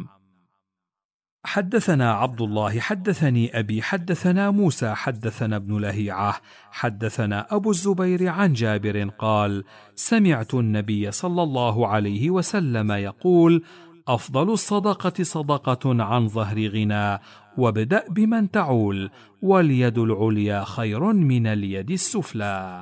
حدثنا عبد الله حدثني أبي حدثنا موسى حدثنا ابن لهيعة حدثنا أبو الزبير عن جابر قال سمعت النبي صلى الله عليه وسلم يقول أفضل الصدقة صدقة عن ظهر غنى وابدأ بمن تعول واليد العليا خير من اليد السفلى.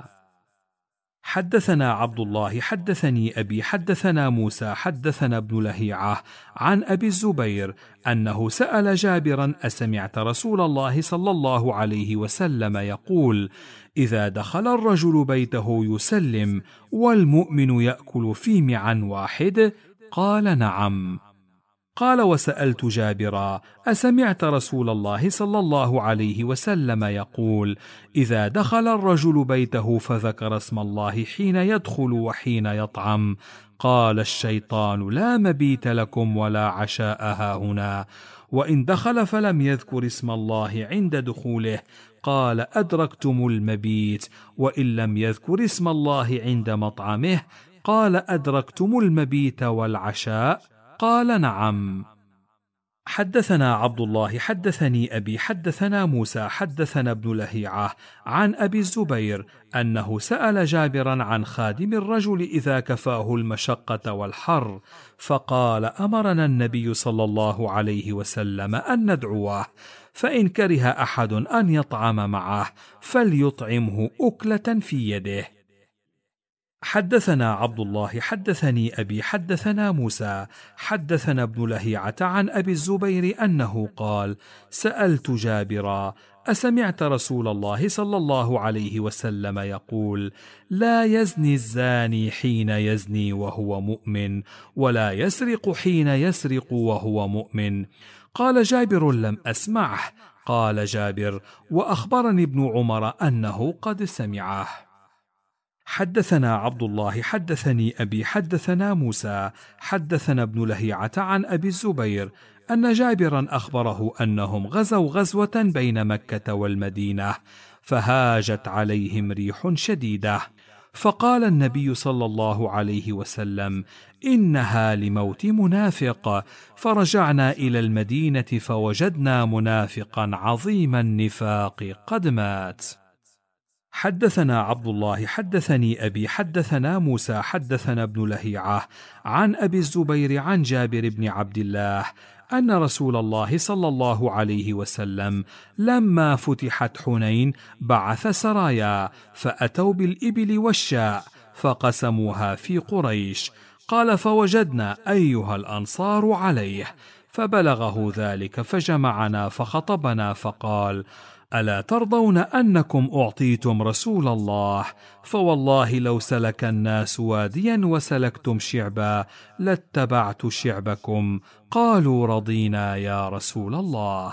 حدثنا عبد الله حدثني أبي حدثنا موسى حدثنا ابن لهيعة عن أبي الزبير أنه سأل جابرا أسمعت رسول الله صلى الله عليه وسلم يقول إذا دخل الرجل بيته يسلم والمؤمن يأكل في معا واحد؟ قال نعم. قال وسألت جابرا أسمعت رسول الله صلى الله عليه وسلم يقول إذا دخل الرجل بيته فذكر اسم الله حين يدخل وحين يطعم؟ قال الشيطان لا مبيت لكم ولا عشاء هاهنا. وإن دخل فلم يذكر اسم الله عند دخوله؟ قال أدركتم المبيت. وإن لم يذكر اسم الله عند مطعمه؟ قال أدركتم المبيت والعشاء؟ قال نعم. حدثنا عبد الله حدثني أبي حدثنا موسى حدثنا ابن لهيعة عن أبي الزبير أنه سأل جابرا عن خادم الرجل إذا كفاه المشقة والحر، فقال أمرنا النبي صلى الله عليه وسلم أن ندعوه، فإن كره أحد أن يطعم معه فليطعمه أكلة في يده. حدثنا عبد الله حدثني أبي حدثنا موسى حدثنا ابن لهيعة عن أبي الزبير أنه قال سألت جابرا أسمعت رسول الله صلى الله عليه وسلم يقول لا يزني الزاني حين يزني وهو مؤمن ولا يسرق حين يسرق وهو مؤمن؟ قال جابر لم أسمعه. قال جابر وأخبرني ابن عمر أنه قد سمعه. حدثنا عبد الله حدثني أبي حدثنا موسى حدثنا ابن لهيعة عن أبي الزبير أن جابرا أخبره أنهم غزوا غزوة بين مكة والمدينة فهاجت عليهم ريح شديدة، فقال النبي صلى الله عليه وسلم إنها لموت منافق، فرجعنا إلى المدينة فوجدنا منافقا عظيم النفاق قد مات. حدثنا عبد الله حدثني أبي حدثنا موسى حدثنا ابن لهيعة عن أبي الزبير عن جابر بن عبد الله أن رسول الله صلى الله عليه وسلم لما فتحت حنين بعث سرايا فأتوا بالإبل والشاء فقسموها في قريش. قال فوجدنا أيها الأنصار عليه، فبلغه ذلك فجمعنا فخطبنا فقال ألا ترضون أنكم أعطيتم رسول الله؟ فوالله لو سلك الناس واديا وسلكتم شعبا لاتبعت شعبكم. قالوا رضينا يا رسول الله.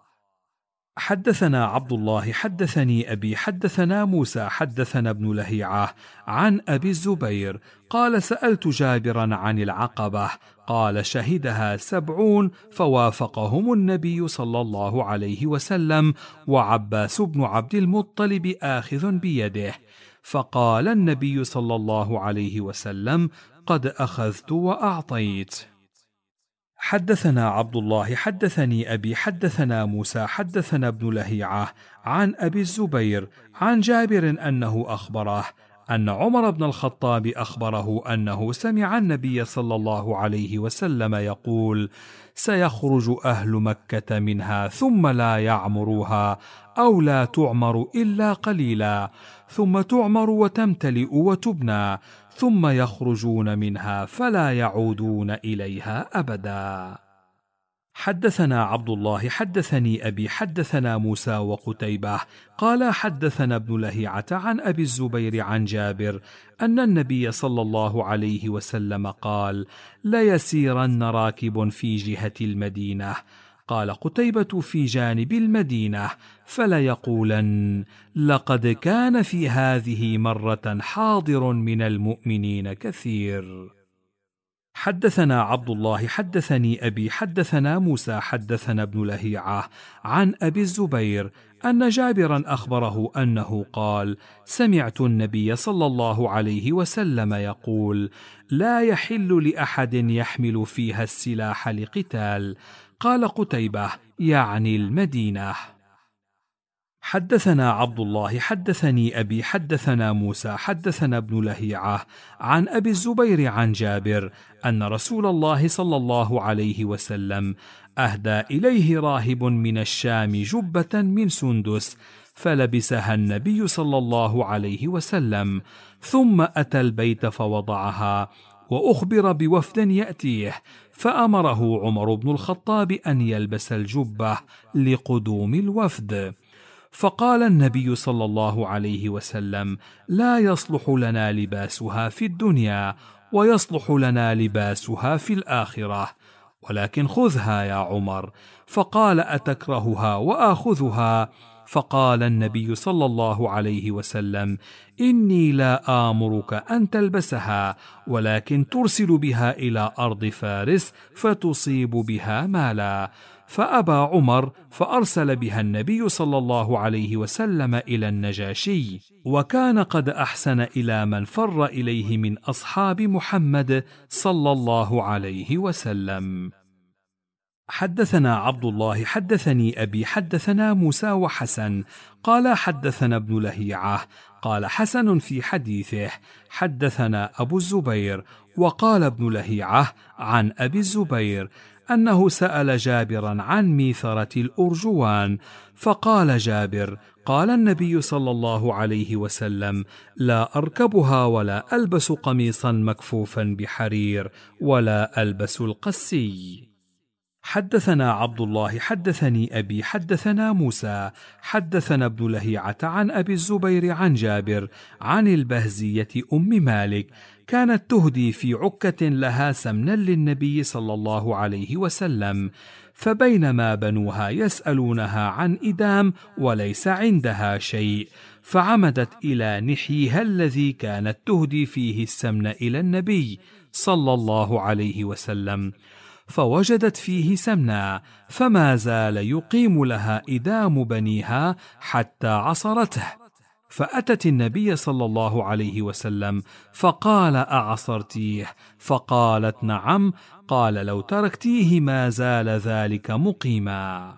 حدثنا عبد الله حدثني أبي حدثنا موسى حدثنا ابن لهيعة عن أبي الزبير قال سألت جابرا عن العقبة قال شهدها 70 فوافقهم النبي صلى الله عليه وسلم وعباس بن عبد المطلب آخذ بيده، فقال النبي صلى الله عليه وسلم قد أخذت وأعطيت. حدثنا عبد الله حدثني أبي حدثنا موسى حدثنا ابن لهيعة عن أبي الزبير عن جابر أنه أخبره أن عمر بن الخطاب أخبره أنه سمع النبي صلى الله عليه وسلم يقول سيخرج أهل مكة منها ثم لا يعمروها أو لا تعمر إلا قليلا، ثم تعمر وتمتلئ وتبنى، ثم يخرجون منها فلا يعودون إليها أبدا. حدثنا عبد الله حدثني أبي حدثنا موسى وقتيبة قال حدثنا ابن لهيعة عن أبي الزبير عن جابر أن النبي صلى الله عليه وسلم قال: ليسيرن راكب في جهة المدينة. قال قتيبة: في جانب المدينة. فليقولن: لقد كان في هذه مرة حاضر من المؤمنين كثير. حدثنا عبد الله حدثني أبي حدثنا موسى حدثنا ابن لهيعة عن أبي الزبير أن جابرا أخبره أنه قال: سمعت النبي صلى الله عليه وسلم يقول: لا يحل لأحد يحمل فيها السلاح لقتال. قال قتيبة: يعني المدينة. حدثنا عبد الله حدثني أبي حدثنا موسى حدثنا ابن لهيعة عن أبي الزبير عن جابر أن رسول الله صلى الله عليه وسلم أهدى إليه راهب من الشام جبة من سندس، فلبسها النبي صلى الله عليه وسلم، ثم أتى البيت فوضعها، وأخبر بوفد يأتيه، فأمره عمر بن الخطاب أن يلبس الجبة لقدوم الوفد. فقال النبي صلى الله عليه وسلم: لا يصلح لنا لباسها في الدنيا، ويصلح لنا لباسها في الآخرة، ولكن خذها يا عمر. فقال: أتكرهها وآخذها؟ فقال النبي صلى الله عليه وسلم: إني لا آمرك أن تلبسها، ولكن ترسل بها إلى أرض فارس فتصيب بها مالا. فأبى عمر، فأرسل بها النبي صلى الله عليه وسلم إلى النجاشي، وكان قد أحسن إلى من فر إليه من أصحاب محمد صلى الله عليه وسلم. حدثنا عبد الله حدثني أبي حدثنا موسى وحسن قال حدثنا ابن لهيعة قال حسن في حديثه: حدثنا أبو الزبير. وقال ابن لهيعة عن أبي الزبير أنه سأل جابرا عن ميثرة الأرجوان، فقال جابر: قال النبي صلى الله عليه وسلم: لا أركبها ولا ألبس قميصا مكفوفا بحرير ولا ألبس القسي. حدثنا عبد الله حدثني أبي حدثنا موسى حدثنا ابن لهيعة عن أبي الزبير عن جابر عن البهزية أم مالك، كانت تهدي في عكة لها سمنا للنبي صلى الله عليه وسلم، فبينما بنوها يسألونها عن إدام وليس عندها شيء، فعمدت إلى نحيها الذي كانت تهدي فيه السمن إلى النبي صلى الله عليه وسلم، فوجدت فيه سمنا، فما زال يقيم لها إدام بنيها حتى عصرته، فأتت النبي صلى الله عليه وسلم فقال: أعصرتيه؟ فقالت: نعم. قال: لو تركتيه ما زال ذلك مقيما.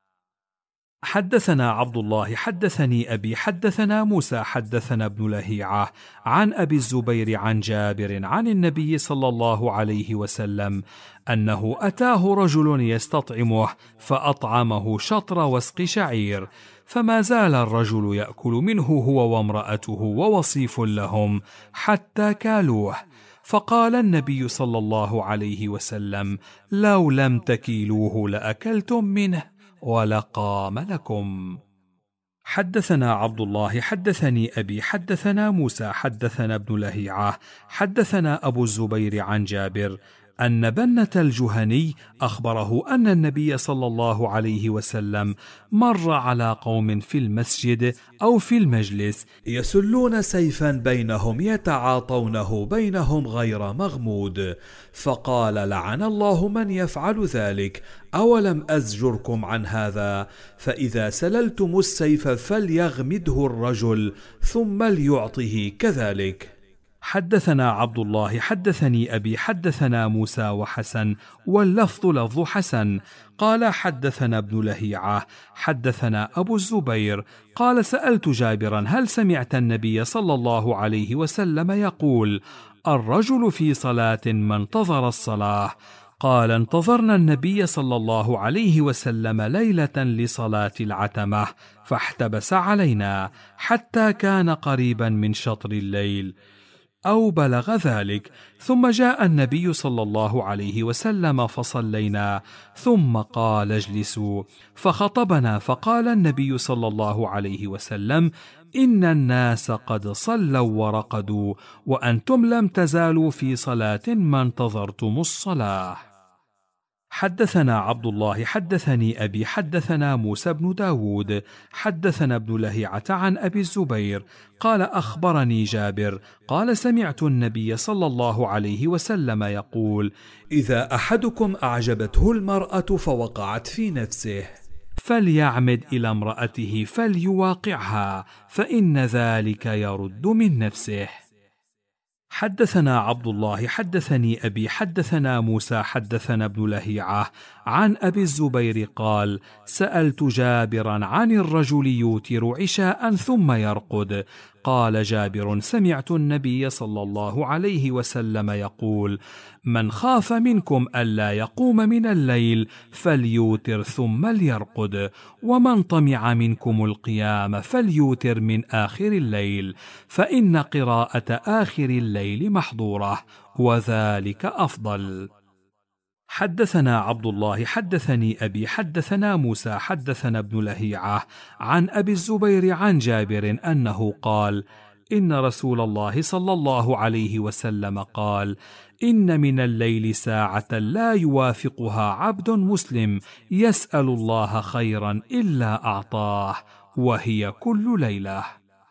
حدثنا عبد الله حدثني أبي حدثنا موسى حدثنا ابن لهيعة عن أبي الزبير عن جابر عن النبي صلى الله عليه وسلم أنه أتاه رجل يستطعمه فأطعمه شطر وسق شعير، فما زال الرجل يأكل منه هو وامرأته ووصيف لهم حتى كالوه، فقال النبي صلى الله عليه وسلم: لو لم تكيلوه لأكلتم منه ولقام لكم. حدثنا عبد الله حدثني أبي حدثنا موسى حدثنا ابن لهيعة حدثنا أبو الزبير عن جابر أن بنة الجهني أخبره أن النبي صلى الله عليه وسلم مر على قوم في المسجد أو في المجلس يسلون سيفا بينهم يتعاطونه بينهم غير مغمود، فقال: لعن الله من يفعل ذلك، أولم أزجركم عن هذا؟ فإذا سللتم السيف فليغمده الرجل ثم ليعطه كذلك. حدثنا عبد الله حدثني أبي حدثنا موسى وحسن واللفظ لفظ حسن قال حدثنا ابن لهيعة حدثنا أبو الزبير قال: سألت جابرا: هل سمعت النبي صلى الله عليه وسلم يقول: الرجل في صلاة ما انتظر الصلاة؟ قال: انتظرنا النبي صلى الله عليه وسلم ليلة لصلاة العتمة، فاحتبس علينا حتى كان قريبا من شطر الليل، أو بلغ ذلك. ثم جاء النبي صلى الله عليه وسلم فصلينا، ثم قال اجلسوا، فخطبنا فقال النبي صلى الله عليه وسلم: إن الناس قد صلوا ورقدوا، وأنتم لم تزالوا في صلاة ما انتظرتم الصلاة. حدثنا عبد الله حدثني أبي حدثنا موسى بن داود حدثنا ابن لهيعة عن أبي الزبير قال أخبرني جابر قال سمعت النبي صلى الله عليه وسلم يقول: إذا أحدكم أعجبته المرأة فوقعت في نفسه فليعمد إلى امرأته فليواقعها، فإن ذلك يرد من نفسه. حدثنا عبد الله حدثني أبي حدثنا موسى حدثنا ابن لهيعة عن أبي الزبير قال: سألت جابرا عن الرجل يوتر عشاء ثم يرقد. قال جابر: سمعت النبي صلى الله عليه وسلم يقول: من خاف منكم ألا يقوم من الليل فليوتر ثم ليرقد، ومن طمع منكم القيام فليوتر من آخر الليل، فإن قراءة آخر الليل محظورة، وذلك أفضل. حدثنا عبد الله حدثني أبي حدثنا موسى حدثنا ابن لهيعة عن أبي الزبير عن جابر أنه قال: إن رسول الله صلى الله عليه وسلم قال: إن من الليل ساعة لا يوافقها عبد مسلم يسأل الله خيرا إلا أعطاه، وهي كل ليلة.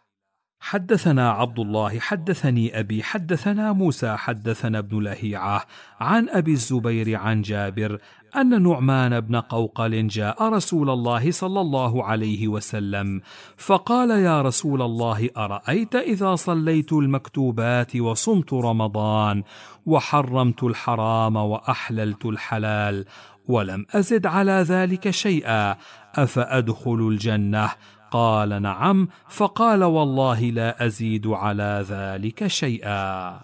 حدثنا عبد الله حدثني أبي حدثنا موسى حدثنا ابن لهيعة عن أبي الزبير عن جابر أن نعمان بن قوقل جاء رسول الله صلى الله عليه وسلم فقال: يا رسول الله، أرأيت إذا صليت المكتوبات وصمت رمضان وحرمت الحرام وأحللت الحلال ولم أزد على ذلك شيئا أفأدخل الجنة؟ قال: نعم. فقال: والله لا أزيد على ذلك شيئا.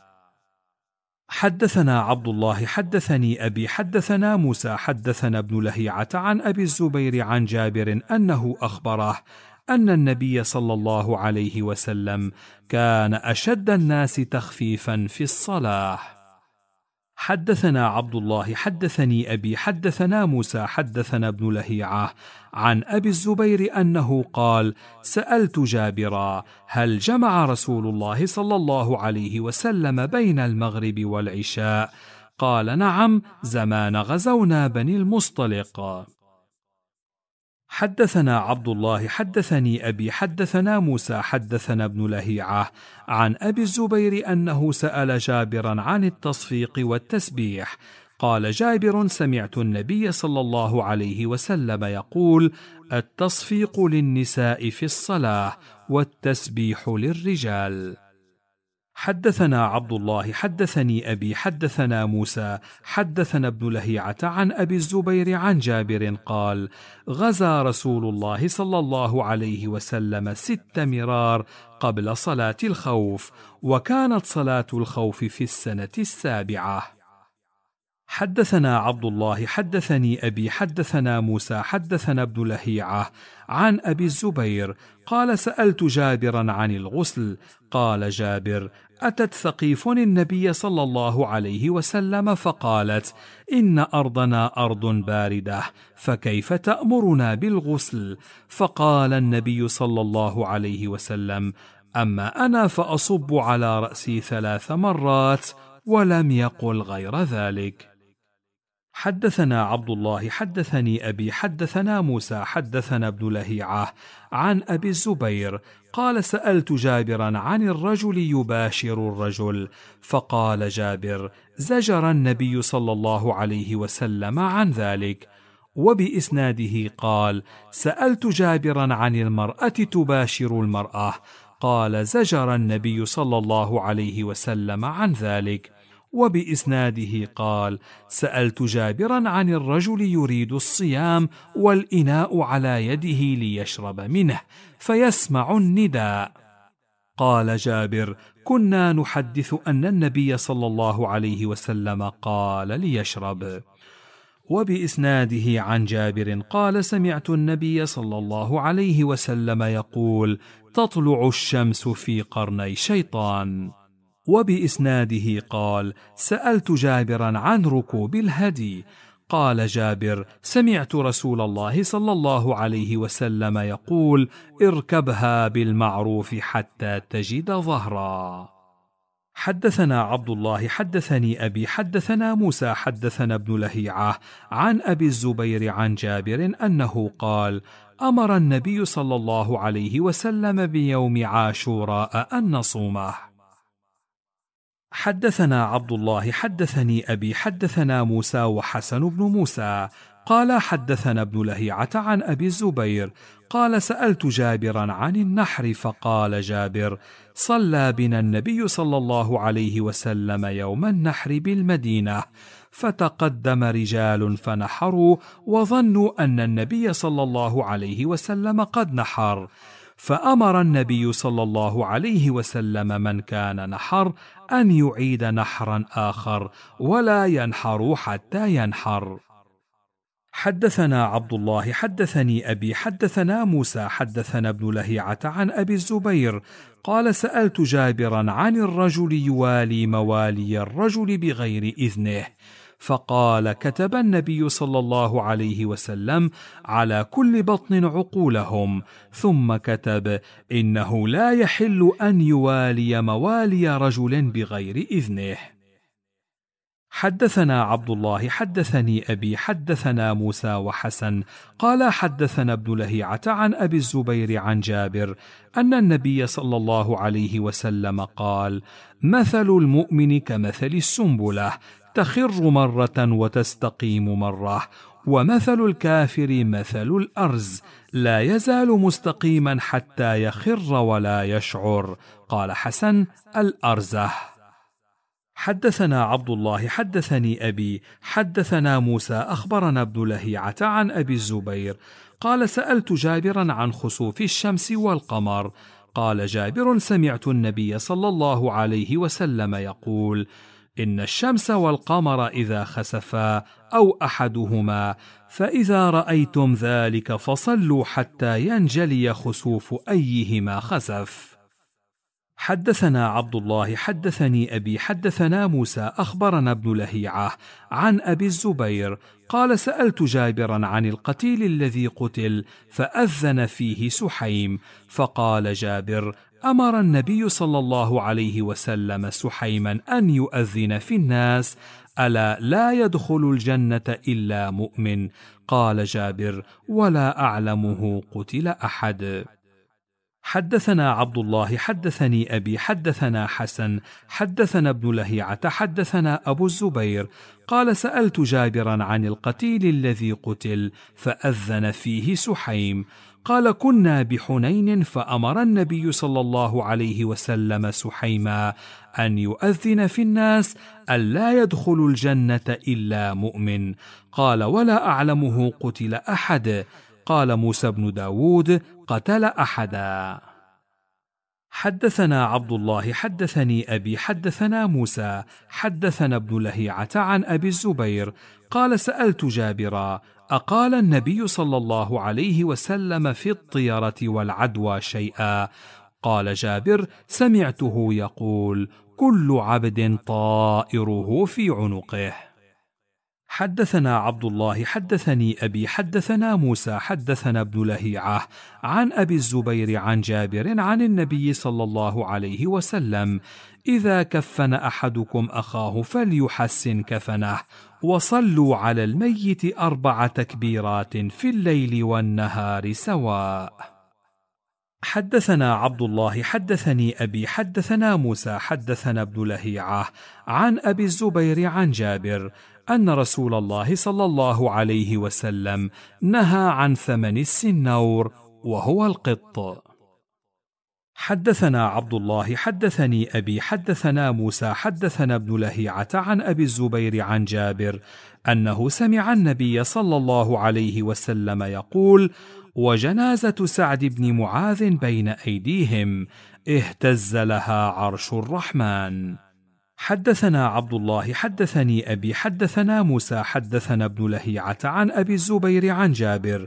حدثنا عبد الله حدثني أبي حدثنا موسى حدثنا ابن لهيعة عن أبي الزبير عن جابر أنه أخبره أن النبي صلى الله عليه وسلم كان أشد الناس تخفيفا في الصلاة. حدثنا عبد الله حدثني أبي حدثنا موسى حدثنا ابن لهيعة عن أبي الزبير أنه قال: سألت جابرا: هل جمع رسول الله صلى الله عليه وسلم بين المغرب والعشاء؟ قال: نعم، زمان غزونا بني المصطلق. حدثنا عبد الله حدثني أبي حدثنا موسى حدثنا ابن لهيعة عن أبي الزبير أنه سأل جابرا عن التصفيق والتسبيح. قال جابر: سمعت النبي صلى الله عليه وسلم يقول: التصفيق للنساء في الصلاة والتسبيح للرجال. حدثنا عبد الله حدثني أبي حدثنا موسى حدثنا ابن لهيعة عن أبي الزبير عن جابر قال: غزا رسول الله صلى الله عليه وسلم 6 مرار قبل صلاة الخوف، وكانت صلاة الخوف في السنة 7. حدثنا عبد الله حدثني أبي حدثنا موسى حدثنا ابن لهيعة عن أبي الزبير قال: سألت جابرا عن الغسل. قال جابر: أتت ثقيف النبي صلى الله عليه وسلم فقالت: إن أرضنا أرض باردة، فكيف تأمرنا بالغسل؟ فقال النبي صلى الله عليه وسلم: أما أنا فأصب على رأسي 3 مرات، ولم يقل غير ذلك. حدثنا عبد الله حدثني أبي حدثنا موسى حدثنا ابن لهيعة عن أبي الزبير قال: سألت جابرا عن الرجل يباشر الرجل، فقال جابر: زجر النبي صلى الله عليه وسلم عن ذلك. وبإسناده قال: سألت جابرا عن المرأة تباشر المرأة، قال: زجر النبي صلى الله عليه وسلم عن ذلك. وبإسناده قال: سألت جابرا عن الرجل يريد الصيام والإناء على يده ليشرب منه فيسمع النداء. قال جابر: كنا نحدث أن النبي صلى الله عليه وسلم قال ليشرب. وبإسناده عن جابر قال: سمعت النبي صلى الله عليه وسلم يقول: تطلع الشمس في قرني شيطان. وبإسناده قال: سألت جابرا عن ركوب الهدي. قال جابر: سمعت رسول الله صلى الله عليه وسلم يقول: اركبها بالمعروف حتى تجد ظهرا. حدثنا عبد الله حدثني أبي حدثنا موسى حدثنا ابن لهيعة عن أبي الزبير عن جابر أنه قال: أمر النبي صلى الله عليه وسلم بيوم عاشوراء أن نصومه. حدثنا عبد الله حدثني أبي حدثنا موسى وحسن بن موسى قال: حدثنا ابن لهيعة عن أبي الزبير قال: سألت جابرا عن النحر فقال جابر: صلى بنا النبي صلى الله عليه وسلم يوم النحر بالمدينة، فتقدم رجال فنحروا وظنوا أن النبي صلى الله عليه وسلم قد نحر، فأمر النبي صلى الله عليه وسلم من كان نحر أن يعيد نحرا آخر ولا ينحر حتى ينحر. حدثنا عبد الله حدثني أبي حدثنا موسى حدثنا ابن لهيعة عن أبي الزبير قال: سألت جابرا عن الرجل يوالي موالي الرجل بغير إذنه، فقال: كتب النبي صلى الله عليه وسلم على كل بطن عقولهم، ثم كتب: إنه لا يحل أن يوالي موالي رجل بغير إذنه. حدثنا عبد الله حدثني أبي حدثنا موسى وحسن قال: حدثنا ابن لهيعة عن أبي الزبير عن جابر أن النبي صلى الله عليه وسلم قال: مثل المؤمن كمثل السنبلة، تخر مرة وتستقيم مرة، ومثل الكافر مثل الأرز، لا يزال مستقيما حتى يخر ولا يشعر. قال حسن: الأرزة. حدثنا عبد الله حدثني أبي حدثنا موسى أخبرنا ابن لهيعة عن أبي الزبير قال: سألت جابرا عن خسوف الشمس والقمر. قال جابر: سمعت النبي صلى الله عليه وسلم يقول: إن الشمس والقمر إذا خسفا أو أحدهما فإذا رأيتم ذلك فصلوا حتى ينجلي خسوف أيهما خسف. حدثنا عبد الله حدثني أبي حدثنا موسى أخبرنا ابن لهيعة عن أبي الزبير قال: سألت جابرا عن القتيل الذي قتل فأذن فيه سحيم، فقال جابر: أمر النبي صلى الله عليه وسلم سحيما أن يؤذن في الناس: ألا لا يدخل الجنة إلا مؤمن. قال جابر: ولا أعلمه قتل أحد. حدثنا عبد الله حدثني أبي حدثنا حسن حدثنا ابن لهيعة حدثنا أبو الزبير قال: سألت جابرا عن القتيل الذي قتل فأذن فيه سحيم. قال: كنا بحنين فأمر النبي صلى الله عليه وسلم سحيما أن يؤذن في الناس: ألا يدخل الجنة إلا مؤمن. قال: ولا أعلمه قتل أحد. قال موسى بن داود: قتل أحدا. حدثنا عبد الله حدثني أبي حدثنا موسى حدثنا ابن لهيعة عن أبي الزبير قال: سألت جابرا: أقال النبي صلى الله عليه وسلم في الطيرة والعدوى شيئا؟ قال جابر: سمعته يقول: كل عبد طائره في عنقه. حدثنا عبد الله حدثني أبي حدثنا موسى حدثنا ابن لهيعة عن أبي الزبير عن جابر عن النبي صلى الله عليه وسلم: إذا كفن أحدكم أخاه فليحسن كفنه، وصلوا على الميت 4 تكبيرات في الليل والنهار سواء. حدثنا عبد الله حدثني أبي حدثنا موسى حدثنا ابن لهيعة عن أبي الزبير عن جابر أن رسول الله صلى الله عليه وسلم نهى عن ثمن السنور وهو القط. حدثنا عبد الله حدثني أبي حدثنا موسى حدثنا ابن لهيعة عن أبي الزبير عن جابر أنه سمع النبي صلى الله عليه وسلم يقول: وجنازة سعد بن معاذ بين أيديهم اهتز لها عرش الرحمن. حدثنا عبد الله حدثني أبي حدثنا موسى حدثنا ابن لهيعة عن أبي الزبير عن جابر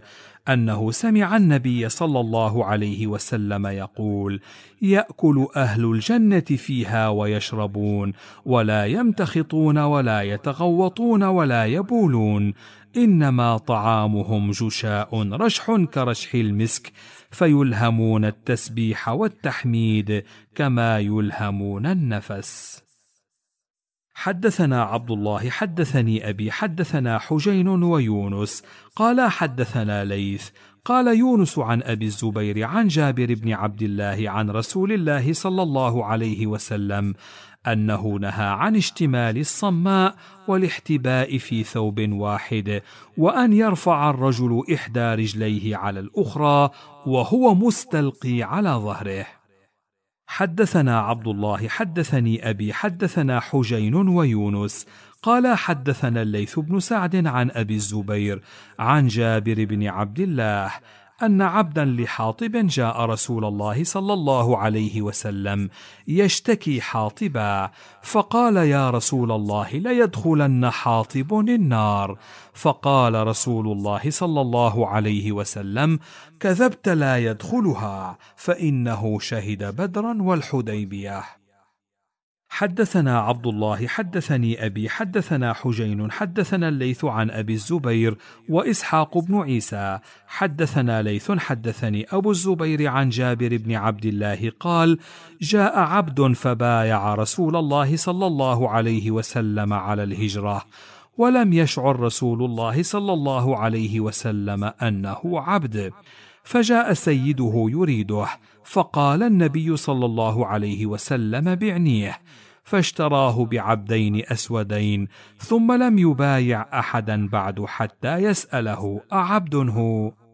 أنه سمع النبي صلى الله عليه وسلم يقول: يأكل أهل الجنة فيها ويشربون، ولا يمتخطون ولا يتغوطون ولا يبولون، إنما طعامهم جشاء رشح كرشح المسك، فيلهمون التسبيح والتحميد كما يلهمون النفس. حدثنا عبد الله حدثني أبي حدثنا حجين ويونس قال حدثنا ليث قال يونس عن أبي الزبير عن جابر بن عبد الله عن رسول الله صلى الله عليه وسلم أنه نهى عن اشتمال الصماء والاحتباء في ثوب واحد، وأن يرفع الرجل إحدى رجليه على الأخرى وهو مستلقي على ظهره. حدثنا عبد الله حدثني أبي حدثنا حجين ويونس قال حدثنا الليث بن سعد عن أبي الزبير عن جابر بن عبد الله أن عبدا لحاطب جاء رسول الله صلى الله عليه وسلم يشتكي حاطبا، فقال: يا رسول الله، ليدخلن حاطب النار. فقال رسول الله صلى الله عليه وسلم: كذبت، لا يدخلها، فإنه شهد بدرا والحديبية. حدثنا عبد الله حدثني أبي حدثنا حجين حدثنا الليث عن أبي الزبير وإسحاق بن عيسى حدثنا ليث حدثني أبو الزبير عن جابر بن عبد الله قال: جاء عبد فبايع رسول الله صلى الله عليه وسلم على الهجرة، ولم يشعر رسول الله صلى الله عليه وسلم أنه عبد، فجاء سيده يريده، فقال النبي صلى الله عليه وسلم: بعنيه، فاشتراه بعبدين أسودين، ثم لم يبايع أحدا بعد حتى يسأله: أعبد هو؟